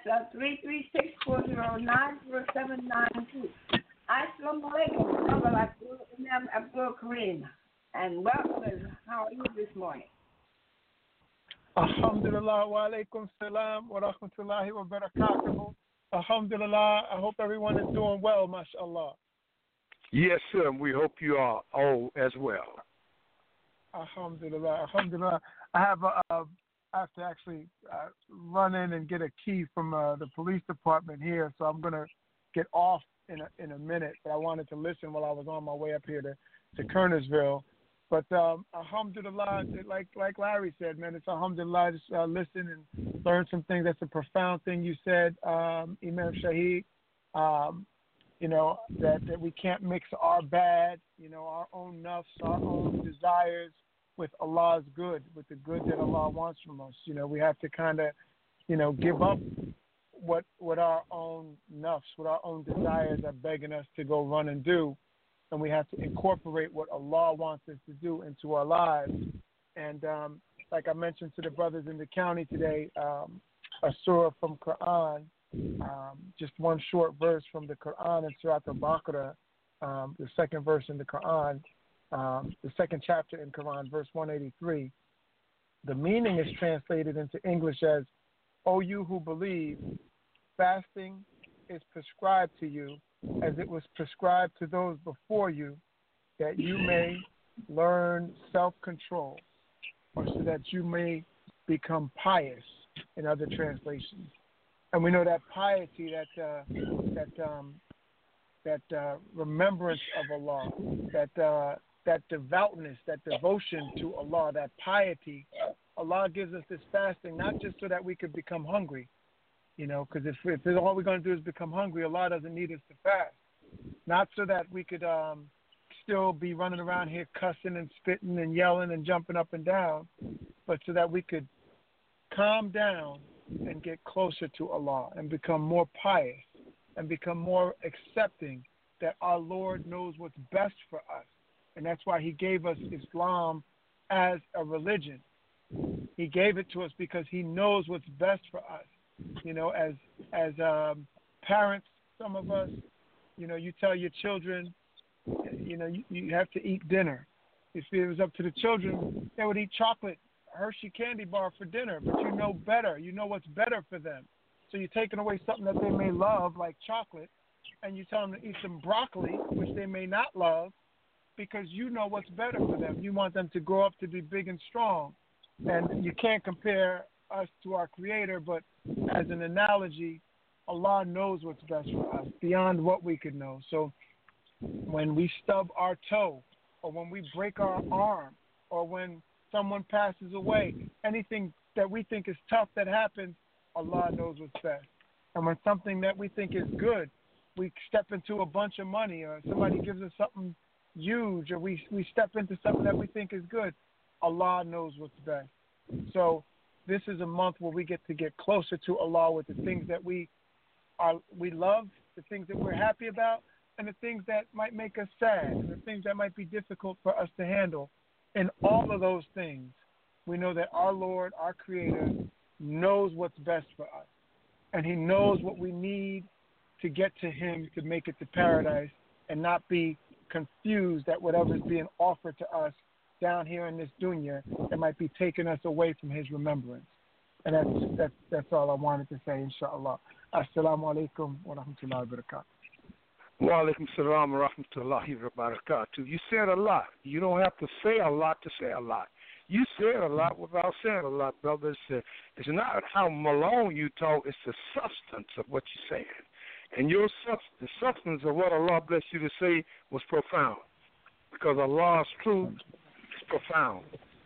336-409-0792. Assalamu alaikum, Brother Abdul Karim, and welcome. How are you this morning? Alhamdulillah, wa alaikum salam, wa rahmatullahi wa barakatuhu. Alhamdulillah, I hope everyone is doing well, mashallah. Yes, sir, we hope you are all as well. Alhamdulillah, alhamdulillah. I have to actually run in and get a key from the police department here, so I'm going to get off in a minute, but I wanted to listen while I was on my way up here to Kernersville. But alhamdulillah, like Larry said, man, it's alhamdulillah, just listen and learn some things. That's a profound thing you said, Imam Shahid, that we can't mix our bad, our own nafs, our own desires with Allah's good, with the good that Allah wants from us. We have to kind of, give up what our own nafs, what our own desires are begging us to go run and do, and we have to incorporate what Allah wants us to do into our lives. And like I mentioned to the brothers in the county today, a surah from Quran, just one short verse from the Quran in Surah Al-Baqarah, the second verse in the Quran, the second chapter in Quran, verse 183. The meaning is translated into English as, "O you who believe, fasting is prescribed to you as it was prescribed to those before you, that you may learn self-control, or so that you may become pious," in other translations. And we know that piety, that remembrance of Allah, that devoutness, that devotion to Allah, that piety, Allah gives us this fasting not just so that we could become hungry, because if all we're going to do is become hungry, Allah doesn't need us to fast. Not so that we could still be running around here cussing and spitting and yelling and jumping up and down, but so that we could calm down and get closer to Allah and become more pious and become more accepting that our Lord knows what's best for us. And that's why he gave us Islam as a religion. He gave it to us because he knows what's best for us. You know, as parents, some of us, you know, you tell your children, you know, you have to eat dinner. If it was up to the children, they would eat chocolate, Hershey candy bar for dinner, but you know better. You know what's better for them. So you're taking away something that they may love, like chocolate, and you tell them to eat some broccoli, which they may not love, because you know what's better for them. You want them to grow up to be big and strong. And you can't compare us to our Creator, but as an analogy, Allah knows what's best for us beyond what we could know. So when we stub our toe, or when we break our arm, or when someone passes away, anything that we think is tough that happens, Allah knows what's best. And when something that we think is good, we step into a bunch of money, or somebody gives us something huge, or we step into something that we think is good, Allah knows what's best. So this is a month where we get closer to Allah with the things that we love, the things that we're happy about, and the things that might make us sad, and the things that might be difficult for us to handle. In all of those things, we know that our Lord, our Creator, knows what's best for us. And he knows what we need to get to him to make it to paradise and not be confused at whatever is being offered to us down here in this dunya that might be taking us away from his remembrance. And that's all I wanted to say, inshallah. Assalamu alaikum wa rahmatullahi wa barakatuh. Wa alaikum salam wa rahmatullahi wa barakatuh. You said a lot. You don't have to say a lot to say a lot. You said a lot without saying a lot, brother. It's not how long you talk, it's the substance of what you're saying. And the substance of what Allah bless you to say was profound. Because Allah's truth is profound.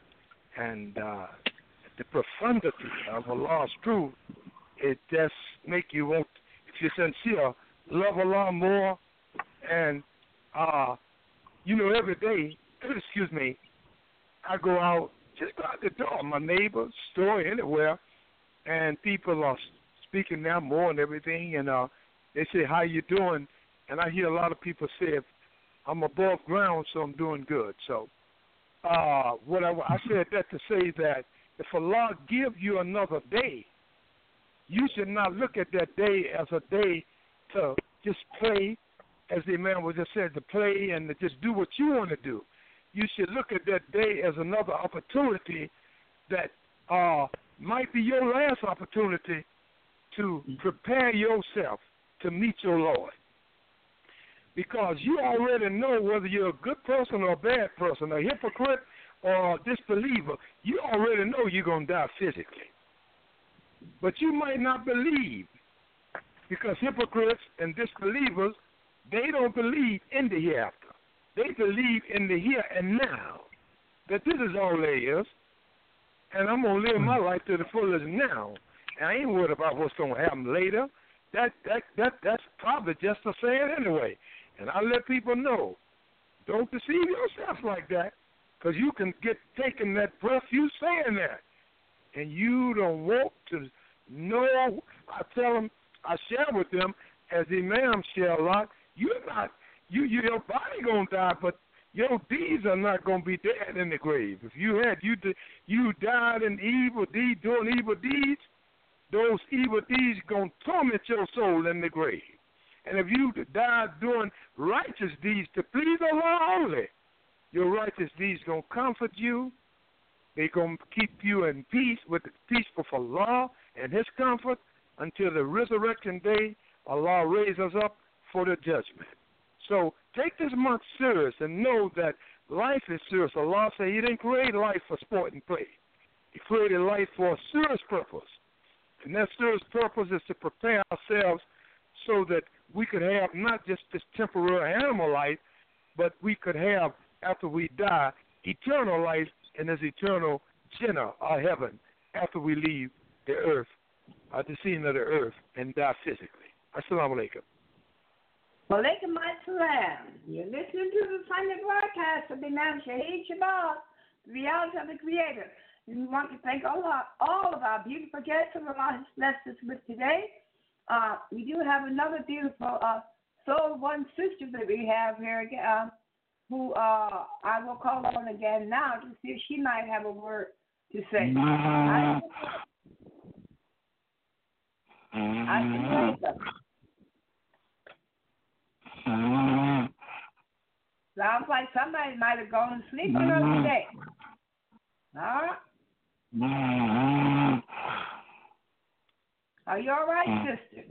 And the profundity of Allah's truth, it just make you want, if you're sincere, love Allah more. And, you know, every day, excuse me, I go out the door, my neighbor's store, anywhere, and people are speaking now more and everything, and they say, how you doing? And I hear a lot of people say, I'm above ground, so I'm doing good. So I said that to say that if Allah give you another day, you should not look at that day as a day to just play, as the man was just said, to play and to just do what you want to do. You should look at that day as another opportunity that might be your last opportunity to prepare yourself to meet your Lord. Because you already know whether you're a good person or a bad person, a hypocrite or a disbeliever. You already know you're going to die physically. But you might not believe, because hypocrites and disbelievers, they don't believe in the hereafter. They believe in the here and now, that this is all there is, and I'm going to live my life to the fullest now. And I ain't worried about what's going to happen later. That's probably just a saying anyway. And I let people know, don't deceive yourself like that, because you can get taken that breath you saying that, and you don't want to know. I tell them, I share with them, as the Imam share a lot, you're not. Your body gonna die, but your deeds are not gonna be dead in the grave. If you died in evil deeds, doing evil deeds, those evil deeds gonna torment your soul in the grave. And if you died doing righteous deeds to please Allah only, your righteous deeds gonna comfort you. They gonna keep you in peace with the peaceful for Allah and His comfort until the resurrection day. Allah raises us up for the judgment. So take this month serious and know that life is serious. Allah said He didn't create life for sport and play. He created life for a serious purpose. And that serious purpose is to prepare ourselves so that we could have not just this temporary animal life, but we could have, after we die, eternal life in this eternal Jannah, or heaven, after we leave the earth, the scene of the earth, and die physically. Assalamu alaikum. Walaikum Assalam. You're listening to the Sunday broadcast of Imam Shahid Shabazz, the reality of the Creator. And we want to thank all of our beautiful guests who Allah has blessed us with today. We do have another beautiful soul one sister that we have here who I will call on again now to see if she might have a word to say. Sounds like somebody might have gone to sleep another day. All right. Are you all right, sister?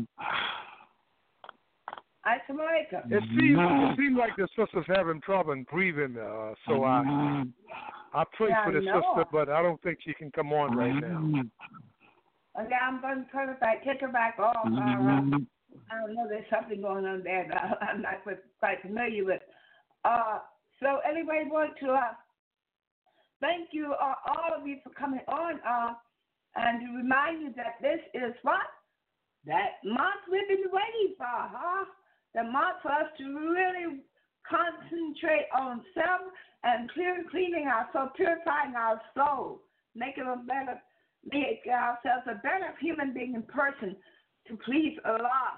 It seems like the sister's having trouble in breathing, so I pray for the sister, but I don't think she can come on right now. Okay, I'm going to turn it back, take her back off. I don't know, there's something going on there that I'm not quite familiar with. So anyway, I want to thank you, all of you, for coming on, and to remind you that this is what? That month we've been waiting for, huh? The month for us to really concentrate on self and cleaning our soul, purifying our soul, make ourselves a better human being in person to please Allah.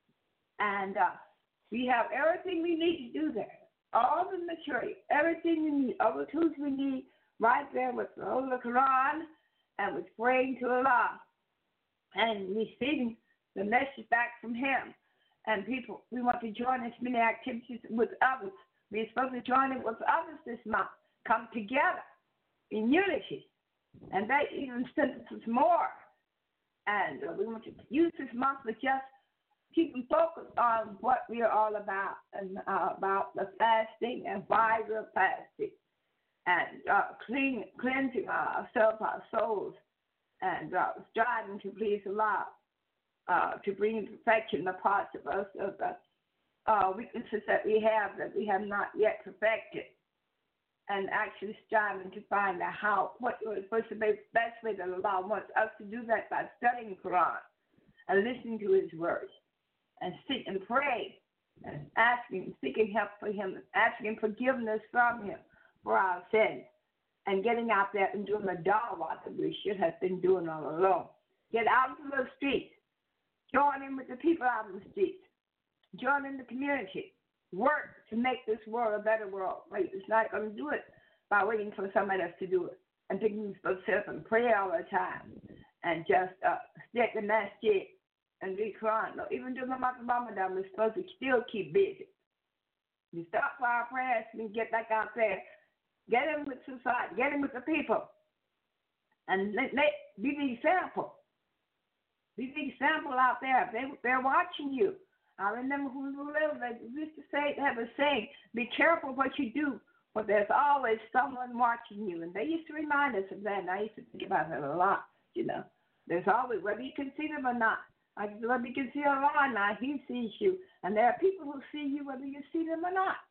And we have everything we need to do there. All the material, everything we need, all the tools we need right there with the Holy Quran and with praying to Allah and receiving the message back from Him. And people, we want to join as many activities with others. We're supposed to join in with others this month. Come together in unity. And that even sentences more. And we want to use this month to just keep them focused on what we are all about, and about the fasting and why we're fasting, and cleansing ourselves, our souls, and striving to please Allah, to bring perfection the parts of us of the weaknesses that we have not yet perfected, and actually striving to find out what is the best way that Allah wants us to do that by studying the Quran and listening to His words, and seek and pray, and seeking help for Him, and asking forgiveness from Him for our sins, and getting out there and doing the da'wah that we should have been doing all along. Get out into the streets. Join in with the people out in the streets. Join in the community. Work to make this world a better world. Like, it's not going to do it by waiting for somebody else to do it and thinking you're supposed to sit up and pray all the time and just stay at the masjid and read Quran. No, even during the month of Ramadan, we're supposed to still keep busy. We stop for our prayers and get back out there. Get in with society. Get in with the people. And be the example. Be the example out there. They're watching you. I remember when we were little, they used to have a saying, be careful what you do, but there's always someone watching you. And they used to remind us of that, and I used to think about that a lot, you know. There's always, whether you can see them or not, whether you can see Allah or not, He sees you. And there are people who see you whether you see them or not.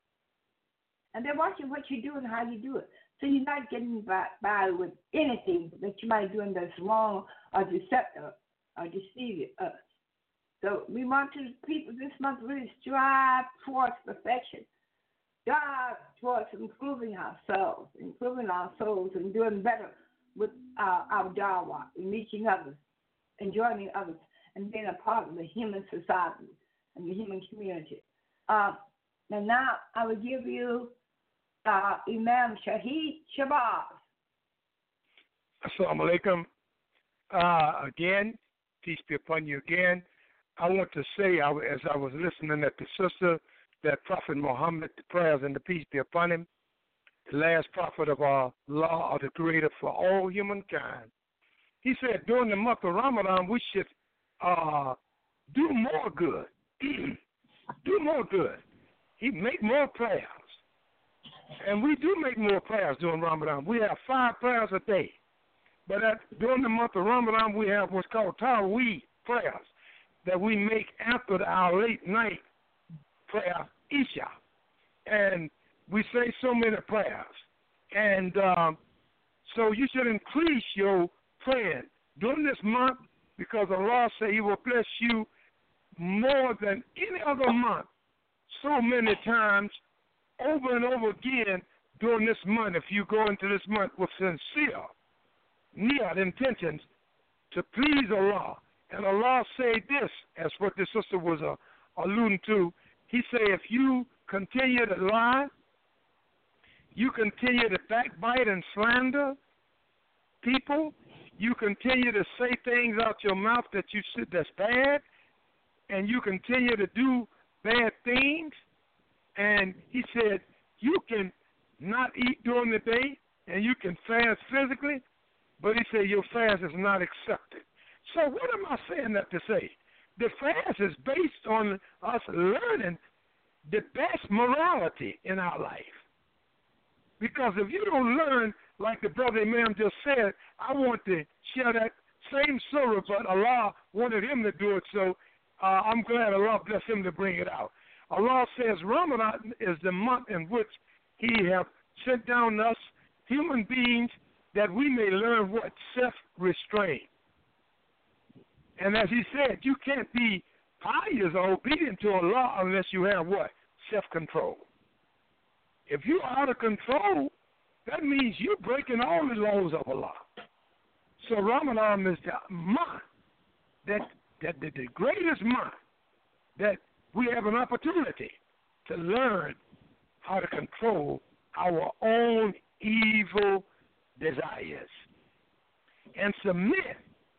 And they're watching what you do and how you do it. So you're not getting by with anything that you might do that's wrong or deceptive or deceive us. So we want to, people this month, really strive towards perfection. Strive towards improving ourselves, improving our souls, and doing better with our da'wah, and reaching others, and joining others, and being a part of the human society and the human community. And now I will give you Imam Shahid Shabazz. Assalamu alaikum. Again, peace be upon you again. I want to say, as I was listening at the sister, that Prophet Muhammad, the prayers and the peace be upon him, the last prophet of our law, or the creator for all humankind, he said during the month of Ramadan we should do more good. Do more good. He make more prayers. And we do make more prayers during Ramadan. We have 5 prayers a day. But during the month of Ramadan, we have what's called Taraweeh prayers that we make after our late night prayer, Isha. And we say so many prayers. And so you should increase your praying during this month, because Allah said He will bless you more than any other month so many times over and over again during this month, if you go into this month with sincere, niyat intentions to please Allah. And Allah say this, as what the sister was alluding to. He say, if you continue to lie, you continue to backbite and slander people, you continue to say things out your mouth that's bad, and you continue to do bad things, and he said, you can not eat during the day, and you can fast physically, but he said your fast is not accepted. So what am I saying that to say? The fast is based on us learning the best morality in our life. Because if you don't learn, like the brother Imam just said, I want to share that same surah, but Allah wanted him to do it, so I'm glad Allah blessed him to bring it out. Allah says Ramadan is the month in which He have sent down us human beings that we may learn what self-restraint. And as He said, you can't be pious or obedient to Allah unless you have what? Self-control. If you're out of control, that means you're breaking all the laws of Allah. So Ramadan is the month, the greatest month that we have an opportunity to learn how to control our own evil desires and submit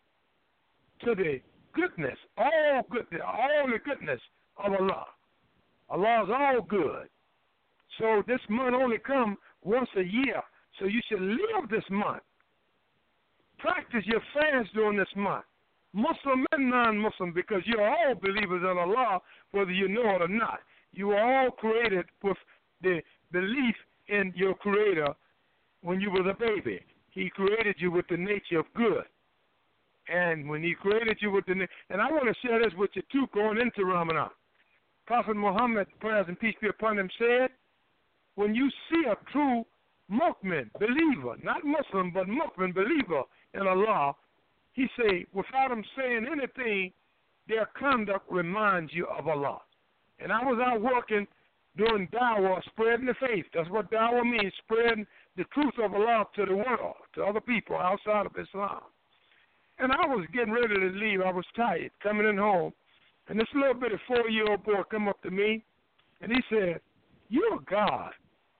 to the goodness, all the goodness of Allah. Allah is all good. So this month only comes once a year. So you should live this month. Practice your fast during this month. Muslim and non-Muslim, because you're all believers in Allah, whether you know it or not. You are all created with the belief in your Creator when you were a baby. He created you with the nature of good. And when He created you with and I want to share this with you too, going into Ramadan. Prophet Muhammad, prayers and peace be upon him, said, when you see a true mu'min, believer, not Muslim, but mu'min, believer in Allah, he say, without them saying anything, their conduct reminds you of Allah. And I was out working doing dawah, spreading the faith. That's what dawah means, spreading the truth of Allah to the world, to other people outside of Islam. And I was getting ready to leave. I was tired, coming in home. And this little bitty 4-year-old boy come up to me, and he said, you're God.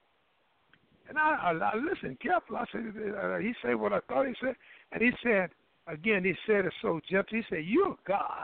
And I listened carefully. I said, he said what I thought he said. And he said, again, he said it so gentle. He said, you're God.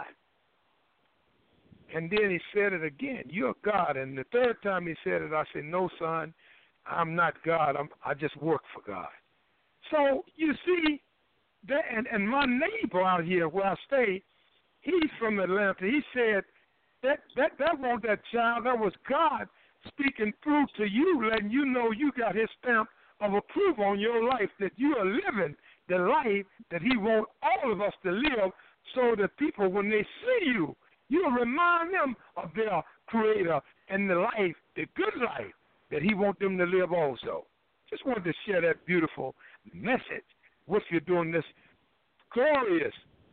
And then he said it again, you're God. And the third time he said it, I said, no, son, I'm not God. I just work for God. So you see, that, and my neighbor out here where I stay, he's from Atlanta. He said that wasn't that child. That was God speaking through to you, letting you know you got His stamp of approval on your life, that you are living the life that He wants all of us to live, so that people, when they see you, you'll remind them of their Creator and the life, the good life that He wants them to live also. Just wanted to share that beautiful message with you during this glorious,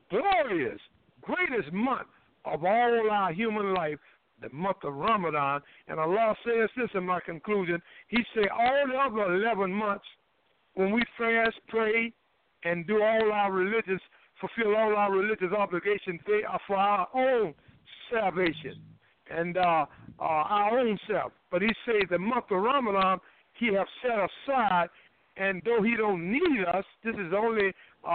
greatest month of all our human life, the month of Ramadan. And Allah says this in my conclusion. He said all the other 11 months, when we fast, pray, and do all our religious, fulfill all our religious obligations, they are for our own salvation and our own self. But He says the month of Ramadan, He have set aside, and though He don't need us, this is only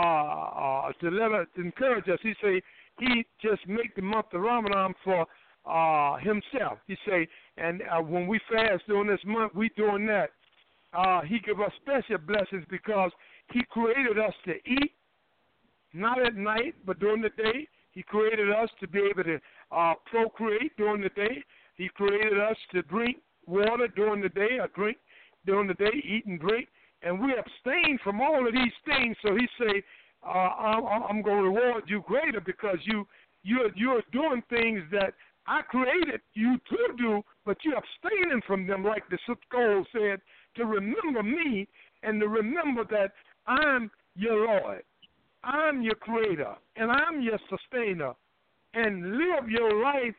to encourage us. He say He just make the month of Ramadan for Himself. He say, and when we fast during this month, we doing that. He give us special blessings because He created us to eat, not at night, but during the day. He created us to be able to procreate during the day. He created us to drink water during the day, or drink during the day, eat and drink. And we abstain from all of these things. So He say, I'm going to reward you greater because you're doing things that I created you to do, but you're abstaining from them, like the Sukho said, to remember me and to remember that I'm your Lord, I'm your Creator, and I'm your Sustainer, and live your life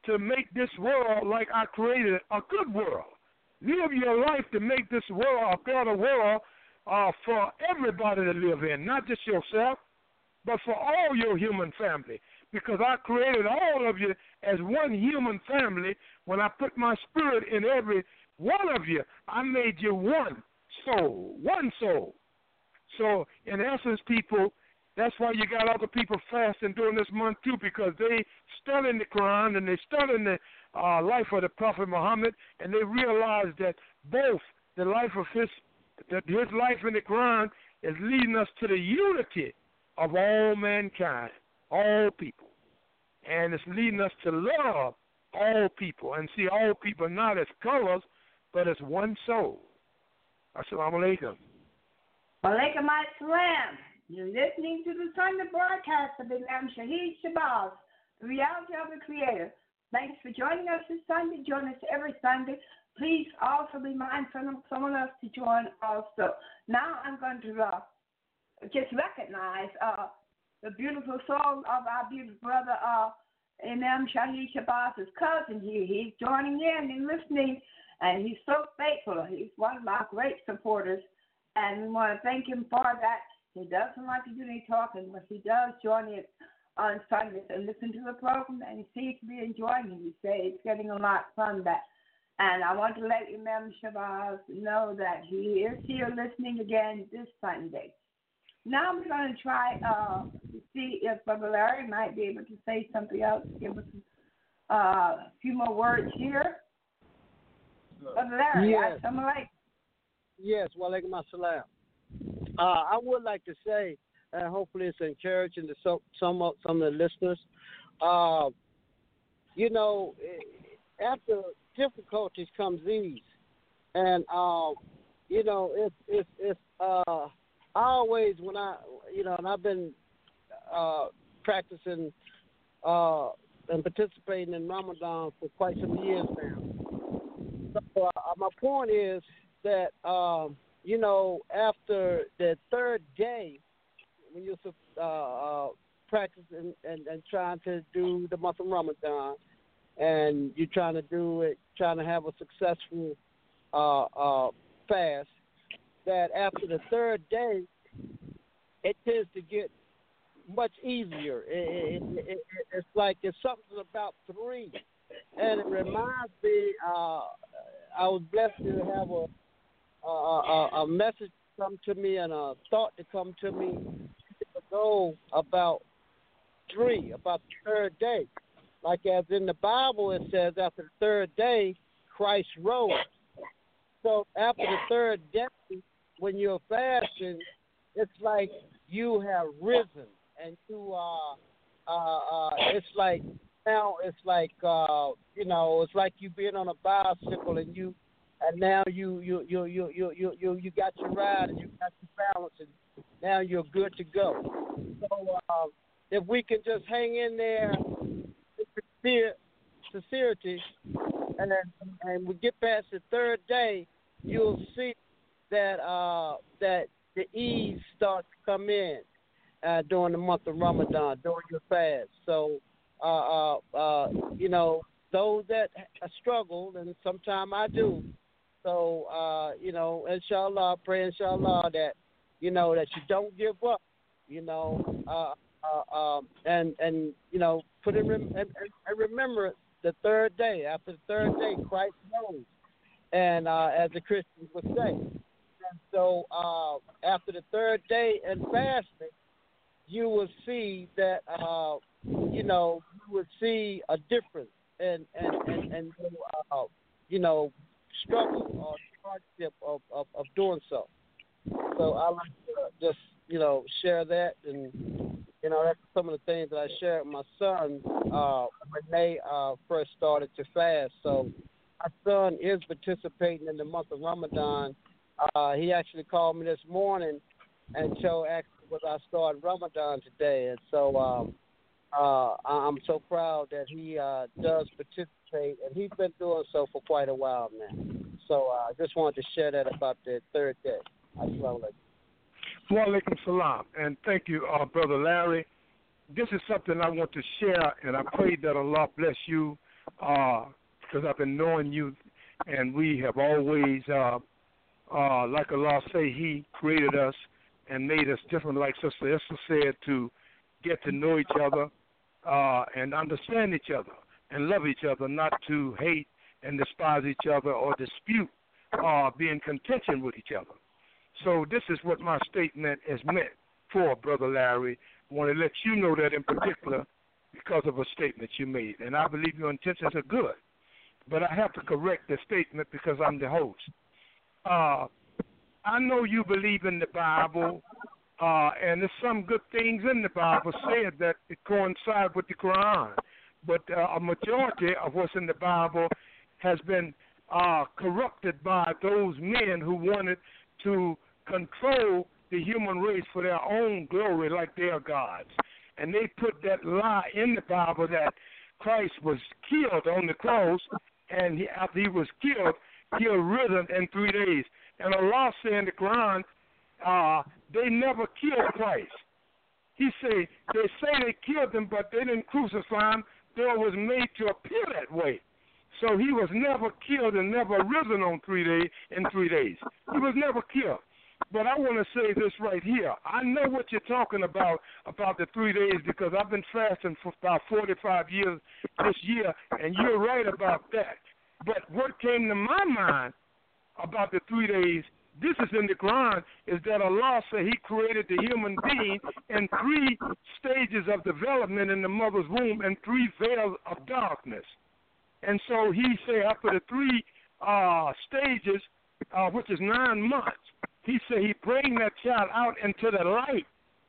to make this world like I created a good world. Live your life to make this world a better world for everybody to live in, not just yourself, but for all your human family. Because I created all of you as one human family. When I put my spirit in every one of you, I made you one soul, one soul. So, in essence, people, that's why you got other people fasting during this month, too, because they studying the Quran and they studying the life of the Prophet Muhammad, and they realize that both the life of his life in the Quran is leading us to the unity of all mankind, all people. And it's leading us to love all people and see all people not as colors, but as one soul. Assalamu alaikum. Walaikum assalam. You're listening to the Sunday broadcast of Imam Shahid Shabazz, the reality of the Creator. Thanks for joining us this Sunday. Join us every Sunday. Please also be mindful of someone else to join also. Now I'm going to just recognize the beautiful soul of our beautiful brother, Imam Shahid Shabazz's cousin here. He's joining in and listening, and he's so faithful. He's one of our great supporters, and we want to thank him for that. He doesn't like to do any talking, but he does join in on Sundays and listen to the program, and he seems to be enjoying it. He says he's getting a lot from that. And I want to let Imam Shabazz know that he is here listening again this Sunday. Now I'm going to try to see if Brother Larry might be able to say something else, give us a few more words here. Brother Larry, yes. Assalamu alaikum. Yes, walaikum assalam. I would like to say, and hopefully it's encouraging to some of the listeners. After difficulties comes ease, and it's always when and I've been practicing and participating in Ramadan for quite some years now. So my point is that after the third day, when you're practicing and trying to do the month of Ramadan, and you're trying to have a successful fast, that after the third day, it tends to get much easier. It's like it's something about 3, and it reminds me. I was blessed to have a message come to me and a thought to come to me ago about 3, about the third day. Like as in the Bible, it says after the third day, Christ rose. So after the third day, when you're fasting, it's like you have risen, and you it's like now it's like it's like you being on a bicycle and now you got your ride and you got your balance and now you're good to go. So if we can just hang in there with sincerity and we get past the third day, you'll see that that the ease starts to come in during the month of Ramadan, during your fast. So those that struggle, and sometimes I do. So inshallah, pray inshallah that that you don't give up. And put in and remember the third day. After the third day, Christ rose, and as the Christians would say. And so after the third day and fasting, you will see that you would see a difference and struggle or hardship of doing so. So I like to just share that, and that's some of the things that I shared with my son when they first started to fast. So my son is participating in the month of Ramadan. He actually called me this morning and asked was I started Ramadan today, and so I'm so proud that he does participate, and he's been doing so for quite a while now. So I just wanted to share that about the third day. Assalamu alaikum. Wa alaikum salam, and thank you, Brother Larry. This is something I want to share, and I pray that Allah bless you because I've been knowing you, and we have always, like Allah say, He created us and made us different, like Sister Esther said, to get to know each other and understand each other and love each other, not to hate and despise each other or dispute or be in contention with each other. So this is what my statement is meant for, Brother Larry. I want to let you know that in particular because of a statement you made. And I believe your intentions are good. But I have to correct the statement because I'm the host. I know you believe in the Bible, and there's some good things in the Bible said that it coincide with the Quran. But a majority of what's in the Bible has been corrupted by those men who wanted to control the human race for their own glory like they are gods. And they put that lie in the Bible that Christ was killed on the cross, and after he was killed, he was risen in 3 days. And Allah said in the Quran, they never killed Christ. They say they killed him, but they didn't crucify him, though it was made to appear that way. So he was never killed and never risen on 3 days. In 3 days, he was never killed. But I want to say this right here. I know what you're talking about the 3 days, because I've been fasting for about 45 years this year, and you're right about that. But what came to my mind about the 3 days, this is in the Quran, is that Allah said He created the human being in 3 stages of development in the mother's womb and 3 veils of darkness. And so He said after the 3 stages, which is 9 months, He said He bring that child out into the light.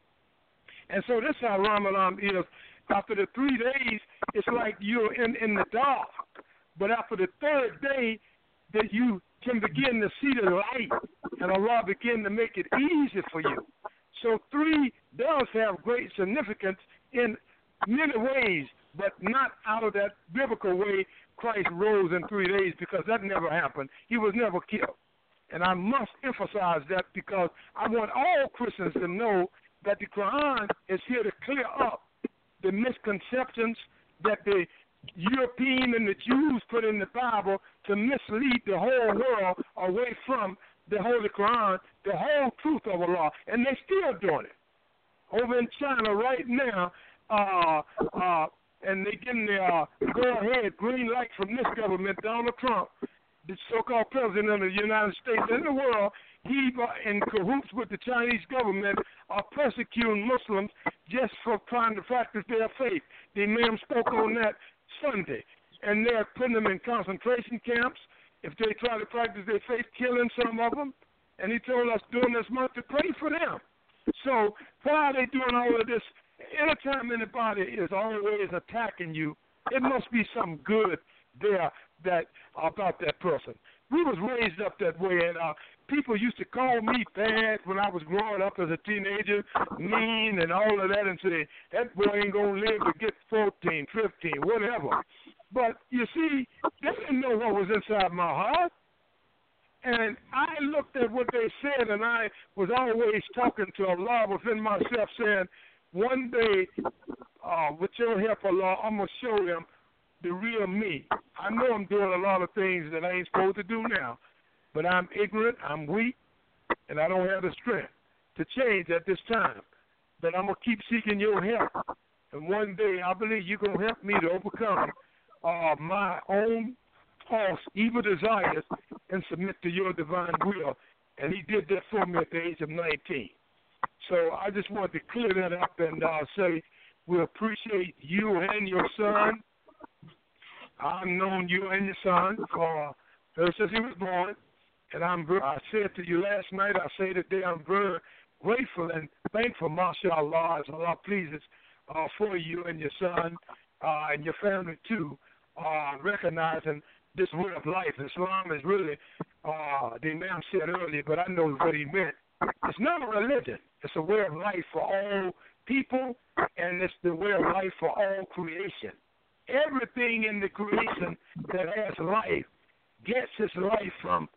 And so this is how Ramadan is. After the 3 days, it's like you're in the dark. But after the 3rd day, that you can begin to see the light, and Allah begin to make it easy for you. So 3 does have great significance in many ways, but not out of that biblical way Christ rose in 3 days, because that never happened. He was never killed. And I must emphasize that, because I want all Christians to know that the Quran is here to clear up the misconceptions that the European and the Jews put in the Bible to mislead the whole world away from the Holy Quran, the whole truth of Allah. And they're still doing it. Over in China right now, and they're getting the go-ahead green light from this government, Donald Trump, the so-called president of the United States and the world. He, in cahoots with the Chinese government, are persecuting Muslims just for trying to practice their faith. The Imam spoke on that Sunday, and they're putting them in concentration camps if they try to practice their faith, killing some of them. And he told us during this month to pray for them. So why are they doing all of this? Anytime anybody is always attacking you, it must be some good there that about that person. We was raised up that way, and people used to call me bad when I was growing up as a teenager, mean and all of that, and say, that boy ain't going to live to get 14, 15, whatever. But, you see, they didn't know what was inside my heart. And I looked at what they said, and I was always talking to Allah within myself, saying, one day, with your help, Allah, I'm going to show them the real me. I know I'm doing a lot of things that I ain't supposed to do now, but I'm ignorant, I'm weak, and I don't have the strength to change at this time. But I'm going to keep seeking your help. And one day, I believe you're going to help me to overcome my own false, evil desires and submit to your divine will. And He did that for me at the age of 19. So I just wanted to clear that up and say we appreciate you and your son. I've known you and your son ever since he was born. And I said to you last night, I say today, I'm very grateful and thankful, mashallah, as Allah pleases, for you and your son and your family too, recognizing this way of life. Islam is really, the Imam said earlier, but I know what he meant. It's not a religion. It's a way of life for all people, and it's the way of life for all creation. Everything in the creation that has life gets its life from,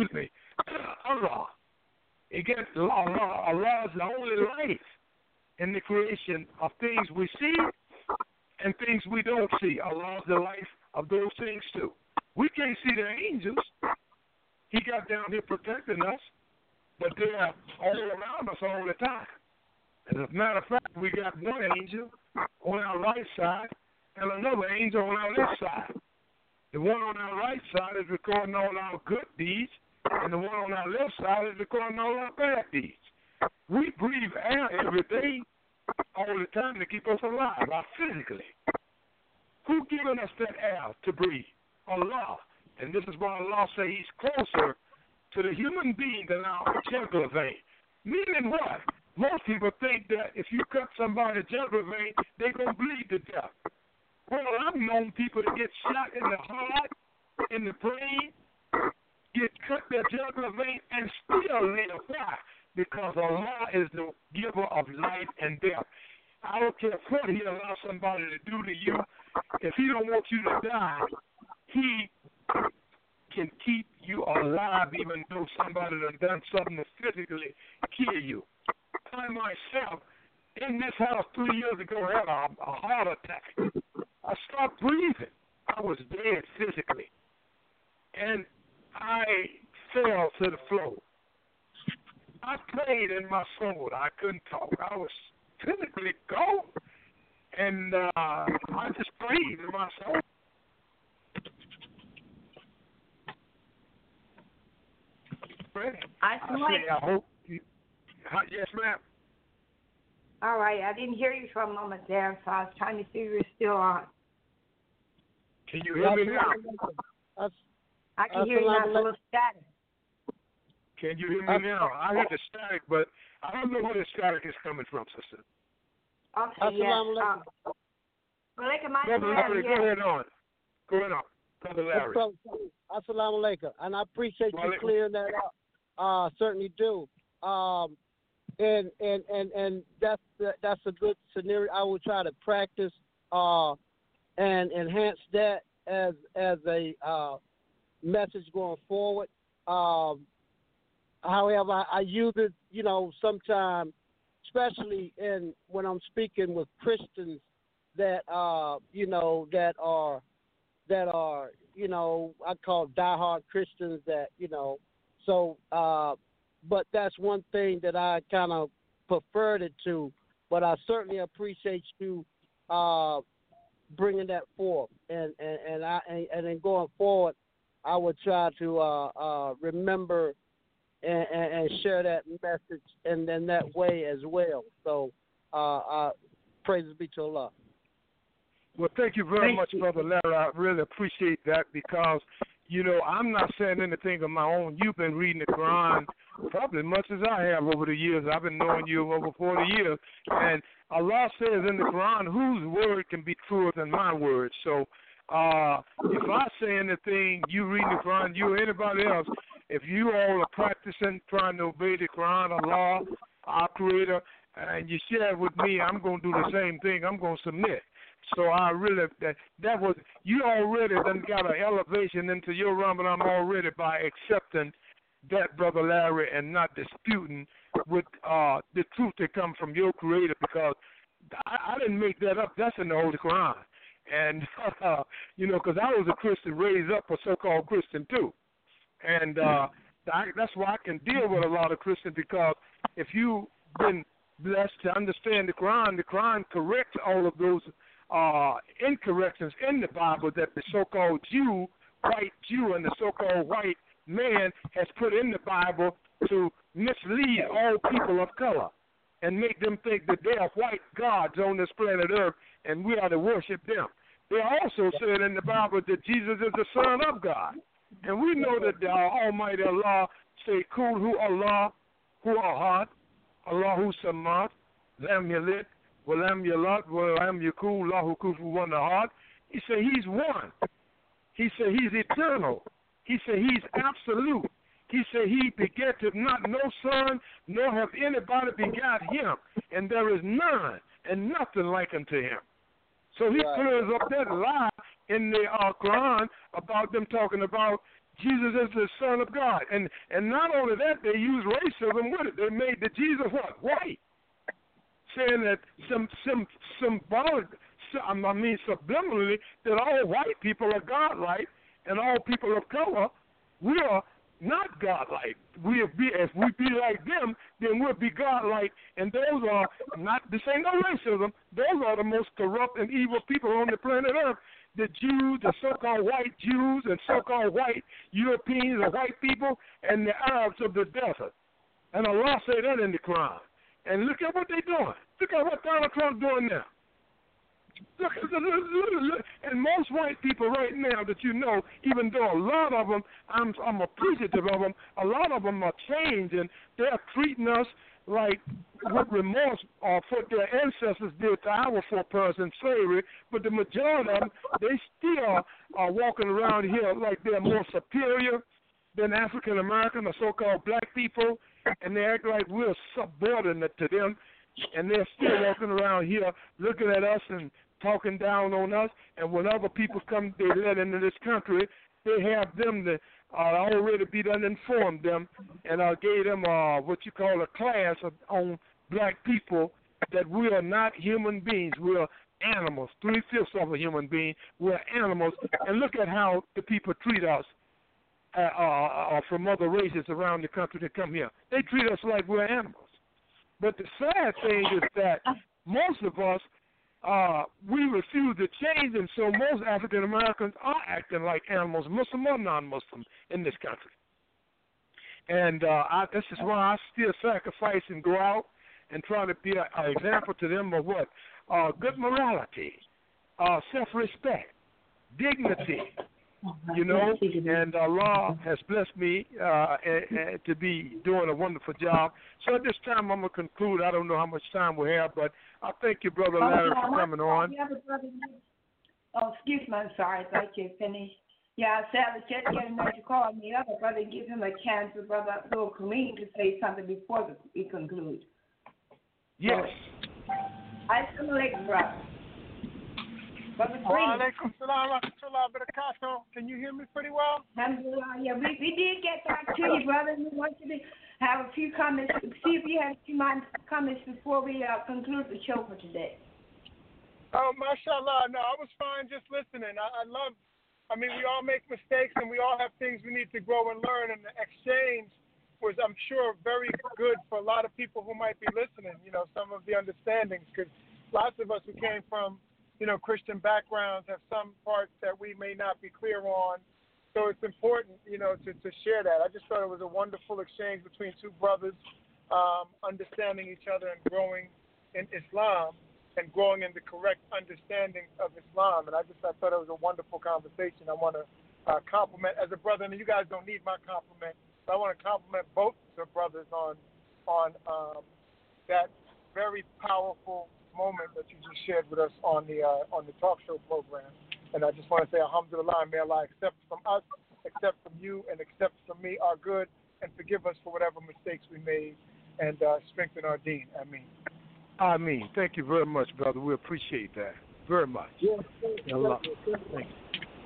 Allah. It gets Allah. Allah is the only life in the creation of things we see and things we don't see. Allah is the life of those things too. We can't see the angels. He got down here protecting us, but they are all around us all the time. As a matter of fact, we got one angel on our right side and another angel on our left side. The one on our right side is recording all our good deeds, and the one on our left side is recording all our bad deeds. We breathe air every day, all the time, to keep us alive, physically. Who given us that air to breathe? Allah. And this is why Allah says He's closer to the human being than our jugular vein. Meaning what? Most people think that if you cut somebody's jugular vein, they're going to bleed to death. Well, I've known people to get shot in the heart, in the brain, get cut their jugular vein, and still live. Why? Because Allah is the giver of life and death. I don't care what He allows somebody to do to you. If He don't want you to die, He can keep you alive even though somebody done something to physically kill you. I myself, in this house 3 years ago, had a heart attack. I stopped breathing. I was dead physically. And I fell to the floor. I prayed in my soul. I couldn't talk. I was physically gone. And I just prayed in my soul. I hope you, yes, ma'am. All right. I didn't hear you for a moment there, so I was trying to see if you're still on. Can you hear me now? I can hear you now. It's a little static. Can you hear me now? I hear the static, but I don't know where the static is coming from, sister. Okay, yes. Brother Larry, go ahead on. Go ahead on. Brother Larry. Assalamu alaikum. And I appreciate you clearing that up. Certainly do. And that's a good scenario. I will try to practice and enhance that as a message going forward. However, I use it, sometimes, especially when I'm speaking with Christians that that are I call diehard Christians that but that's one thing that I kind of preferred it to. But I certainly appreciate you bringing that forth, and then going forward, I would try to remember and share that message and then that way as well. So, praises be to Allah. Well, thank you very much, Brother Larry. I really appreciate that because, I'm not saying anything of my own. You've been reading the Quran probably as much as I have over the years. I've been knowing you over 40 years. And Allah says in the Quran, whose word can be truer than my word? So if I say anything, you read the Quran, you or anybody else, if you all are practicing, trying to obey the Quran, Allah, our Creator, and you share it with me, I'm going to do the same thing. I'm going to submit. So I really, that was, you already done got an elevation into your Ramadan already by accepting that, Brother Larry, and not disputing with the truth that comes from your Creator, because I didn't make that up. That's in the Holy Quran. And, because I was a Christian raised up a so-called Christian too. And that's why I can deal with a lot of Christians, because if you've been blessed to understand the Quran corrects all of those incorrections in the Bible that the so-called white Jew, and the so-called white man has put in the Bible to mislead all people of color and make them think that they are white gods on this planet Earth and we are to worship them. They also said in the Bible that Jesus is the Son of God. And we know that the Almighty Allah say, Kul hu Allah, hu ahad, Allahu samad, lam yalid, wa lam yalad, wa lam yakul, lahu kufuwan ahad. He said he's one. He said he's eternal. He said he's absolute. He said he begetteth not no son, nor have anybody begot him. And there is none and nothing like unto him. So he clears up that lie in the Quran about them talking about Jesus is the Son of God. And not only that, they use racism with it. They made the Jesus what? White. Saying that subliminally, that all white people are godlike, and all people of color, we are not godlike. If we be like them, then we'll be godlike. And those are not. This ain't no racism. Those are the most corrupt and evil people on the planet Earth. The Jews, the so-called white Jews, and so-called white Europeans, or white people, and the Arabs of the desert. And Allah say that in the Quran. And look at what they're doing. Look at what Donald Trump's doing now. Look, and most white people right now that you know, even though a lot of them, I'm appreciative of them, a lot of them are changing. They're treating us like with remorse for what their ancestors did to our foreparents in slavery, but the majority of them, they still are walking around here like they're more superior than African American or so-called black people, and they act like we're subordinate to them, and they're still walking around here looking at us and talking down on us. And when other people come, they let into this country, they have them to already be done informed them, and gave them what you call a class on black people, that we are not human beings. We are animals, 3/5 of a human being. We're animals. And look at how the people treat us from other races around the country that come here. They treat us like we're animals. But the sad thing is that most of us, we refuse to change, and so most African Americans are acting like animals, Muslim or non-Muslim, in this country. And this is why I still sacrifice and go out and try to be an example to them of what? Good morality, self-respect, dignity, you know, and Allah has blessed me to be doing a wonderful job. So at this time, I'm going to conclude. I don't know how much time we have, but I thank you, Brother Larry, for coming on. Oh, excuse me, I'm sorry. I thought you had finished. Yeah, I said I was just getting ready to call me up, brother, and give him a chance for Brother Abdul Kareem to say something before we conclude. Yes. Assalamu alaikum, brother. Brother Kareem. Walaikum salam wa rahmatullahi wa barakatuh. Can you hear me pretty well? Alhamdulillah. Yeah, we did get back to you, brother. We want you to have a few comments. See if you have a few comments before we conclude the show for today. Oh, mashallah. No, I was fine just listening. I mean, we all make mistakes and we all have things we need to grow and learn, and the exchange was, I'm sure, very good for a lot of people who might be listening, you know, some of the understandings, because lots of us who came from, you know, Christian backgrounds have some parts that we may not be clear on. So it's important, you know, to share that. I just thought it was a wonderful exchange between two brothers, understanding each other and growing in Islam and growing in the correct understanding of Islam. And I thought it was a wonderful conversation. I want to compliment, as a brother, and you guys don't need my compliment, but I want to compliment both the brothers on that very powerful moment that you just shared with us on the talk show program. And I just want to say, alhamdulillah, may Allah accept from us, accept from you, and accept from me our good, and forgive us for whatever mistakes we made, and strengthen our deen. Ameen. Ameen. Thank you very much, brother. We appreciate that very much. Yes, Allah. Thank you.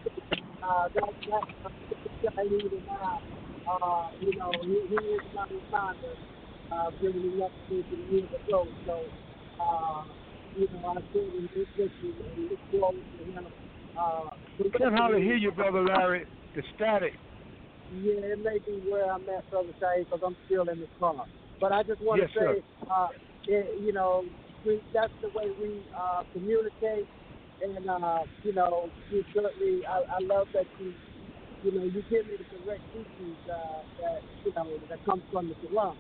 You know, he is my reminder, bringing me up to the years ago. So, you know, I said in this issue, and look forward to him. We can't hardly hear you, Brother Larry. The static. Yeah, it may be where I'm at, Brother Saeed, because I'm still in the car. But I just want to say, you know, that's the way we communicate. And, you know, you certainly, I love that you know, you give me the correct teachings that, you know, that comes from the Quran.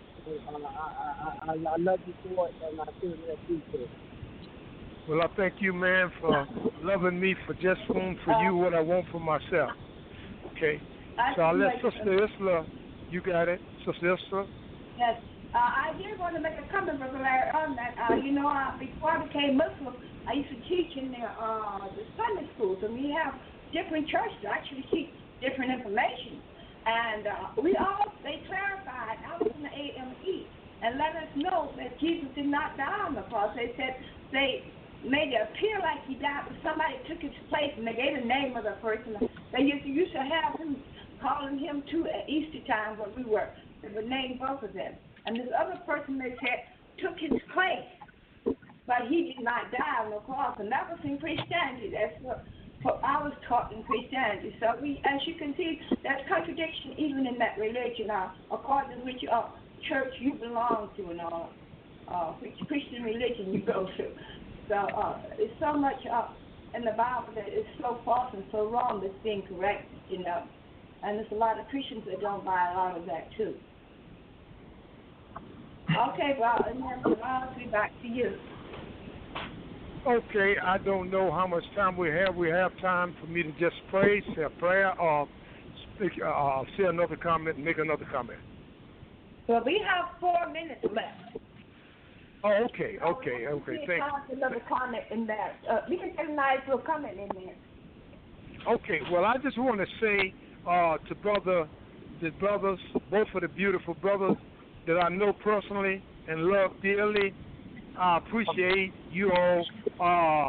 I love you for it, and I feel that appreciate it. Well, I thank you, man, for loving me for just for you what I want for myself. Okay? So I'll let Sister Isla, you got it. Sister Isla? Yes. I did want to make a comment, Brother Larry, on that. You know, before I became Muslim, I used to teach in the Sunday schools, and we have different churches that actually teach different information. And they clarified, I was in the AME, and let us know that Jesus did not die on the cross. They said they made it appear like he died, but somebody took his place, and they gave the name of the person. They used to have him, calling him too at Easter time when we were. They would name both of them. And this other person, they said, took his place. but he did not die on the cross, and that was in Christianity. That's what I was taught in Christianity. So as you can see, there's contradiction even in that religion, according to which church you belong to and all, which Christian religion you go to. So there's so much in the Bible that is so false and so wrong that's being corrected, And there's a lot of Christians that don't buy a lot of that, too. Okay, well, I'll be back to you. Okay, I don't know how much time we have. We have time for me to just pray, say a prayer, or speak, say another comment, make another comment. Well, we have 4 minutes left. Oh, okay. Thank you. Another comment in there. We can get a nice little comment in there. Okay, well, I just want to say to the brothers, both of the beautiful brothers that I know personally and love dearly, I appreciate you all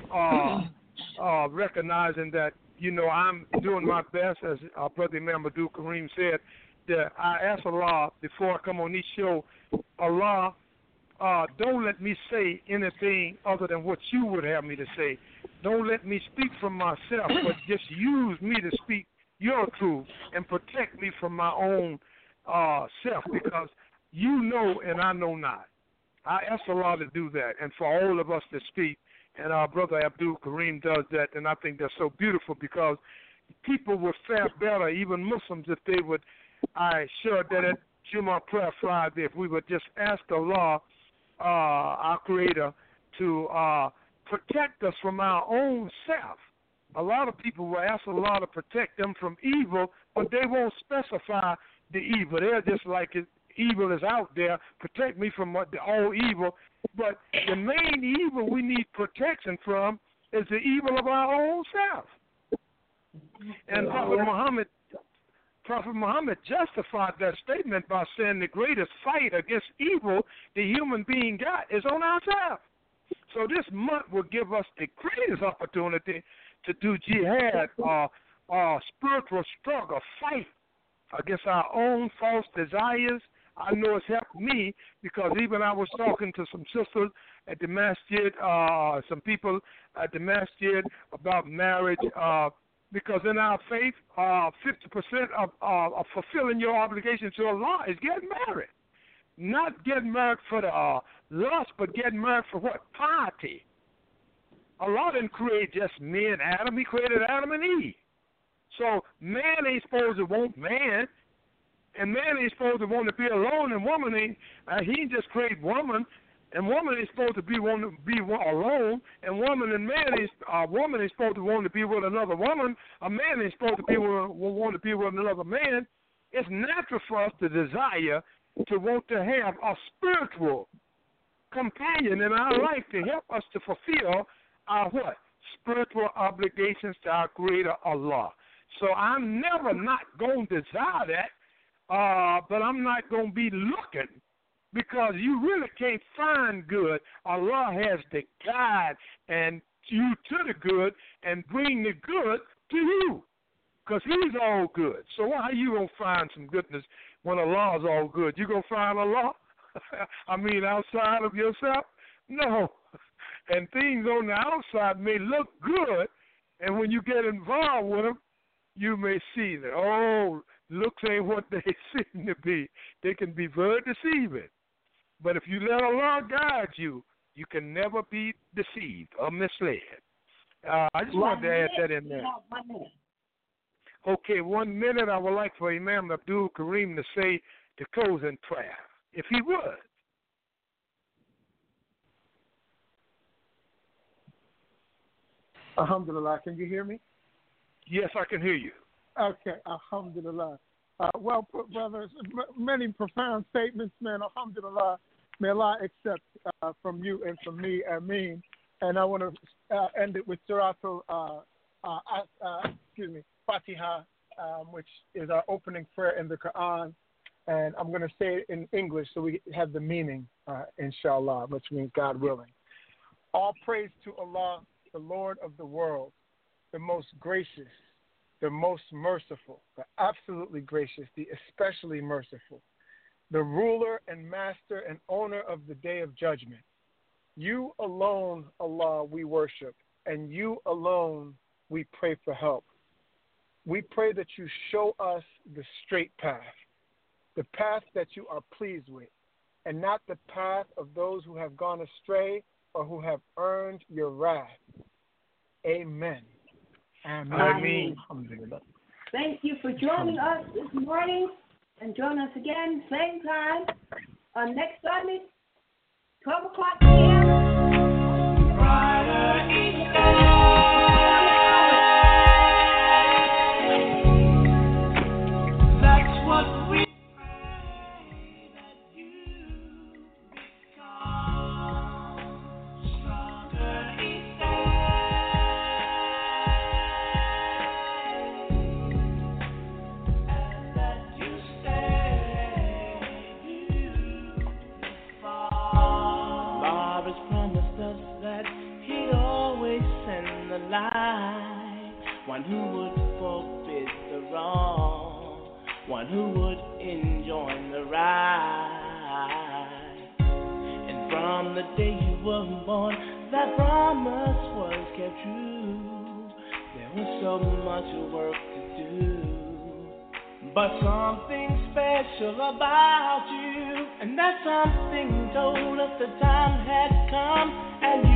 recognizing that, I'm doing my best, as our brother Imam Abdul Kareem said, that I ask Allah before I come on this show, Allah, don't let me say anything other than what you would have me to say. Don't let me speak from myself, but just use me to speak your truth and protect me from my own self, because you know and I know not. I ask Allah to do that, and for all of us to speak, and our brother Abdul Kareem does that, and I think that's so beautiful, because people would fare better, even Muslims, if they would, I shared that at Jumu'ah Prayer Friday, if we would just ask Allah, our Creator, to protect us from our own self. A lot of people will ask Allah to protect them from evil, but they won't specify the evil. They're just like, evil is out there, protect me from all evil. But the main evil we need protection from is the evil of our own self. And Prophet Muhammad justified that statement by saying the greatest fight against evil the human being got is on ourselves. So this month will give us the greatest opportunity to do jihad, spiritual struggle, fight against our own false desires. I know it's helped me, because even I was talking to some sisters at the masjid, some people at the masjid about marriage, because in our faith, 50% of fulfilling your obligation to Allah is getting married. Not getting married for the lust, but getting married for what? Piety. Allah didn't create just me and Adam. He created Adam and Eve. So man ain't supposed to want man, and man ain't supposed to want to be alone, and woman ain't. He just created woman, and woman ain't supposed to be alone, and woman and man is woman ain't supposed to want to be with another woman. A man ain't supposed to want to be with another man. It's natural for us to desire to want to have a spiritual companion in our life to help us to fulfill our what? Spiritual obligations to our Creator Allah. So I'm never not going to desire that, but I'm not going to be looking, because you really can't find good. Allah has to guide and you to the good and bring the good to you, because He's all good. So how you going to find some goodness when Allah is all good? You going to find Allah? I mean, outside of yourself? No. And things on the outside may look good, and when you get involved with them, you may see that, oh, looks ain't what they seem to be. They can be very deceiving. But if you let Allah guide you, you can never be deceived or misled. I just wanted to add that in there. Okay, 1 minute. I would like for Imam Abdul Kareem to say the closing prayer, if he would. Alhamdulillah, can you hear me? Yes, I can hear you. Okay, alhamdulillah. Well put, brothers. Many profound statements, man. Alhamdulillah. May Allah accept from you and from me, Ameen. And I want to end it with Surah Fatiha, which is our opening prayer in the Quran. And I'm going to say it in English so we have the meaning, inshallah, which means God willing. All praise to Allah, the Lord of the world, the most gracious, the most merciful, the absolutely gracious, the especially merciful, the ruler and master and owner of the day of judgment. You alone, Allah, we worship, and you alone we pray for help. We pray that you show us the straight path, the path that you are pleased with, and not the path of those who have gone astray or who have earned your wrath. Amen. Amen. Thank you for joining us this morning, and join us again, same time, on next Sunday, 12 o'clock p.m. Brighter each day. That's what we pray, that you become stronger each day. And that you stay beautiful. God has promised us that He'd always send the light, one who would forbid the wrong, one who would enjoin the right. And from the day you were born, that promise was kept true. There was so much work to do, but something special about you, and that something told us the time had come, and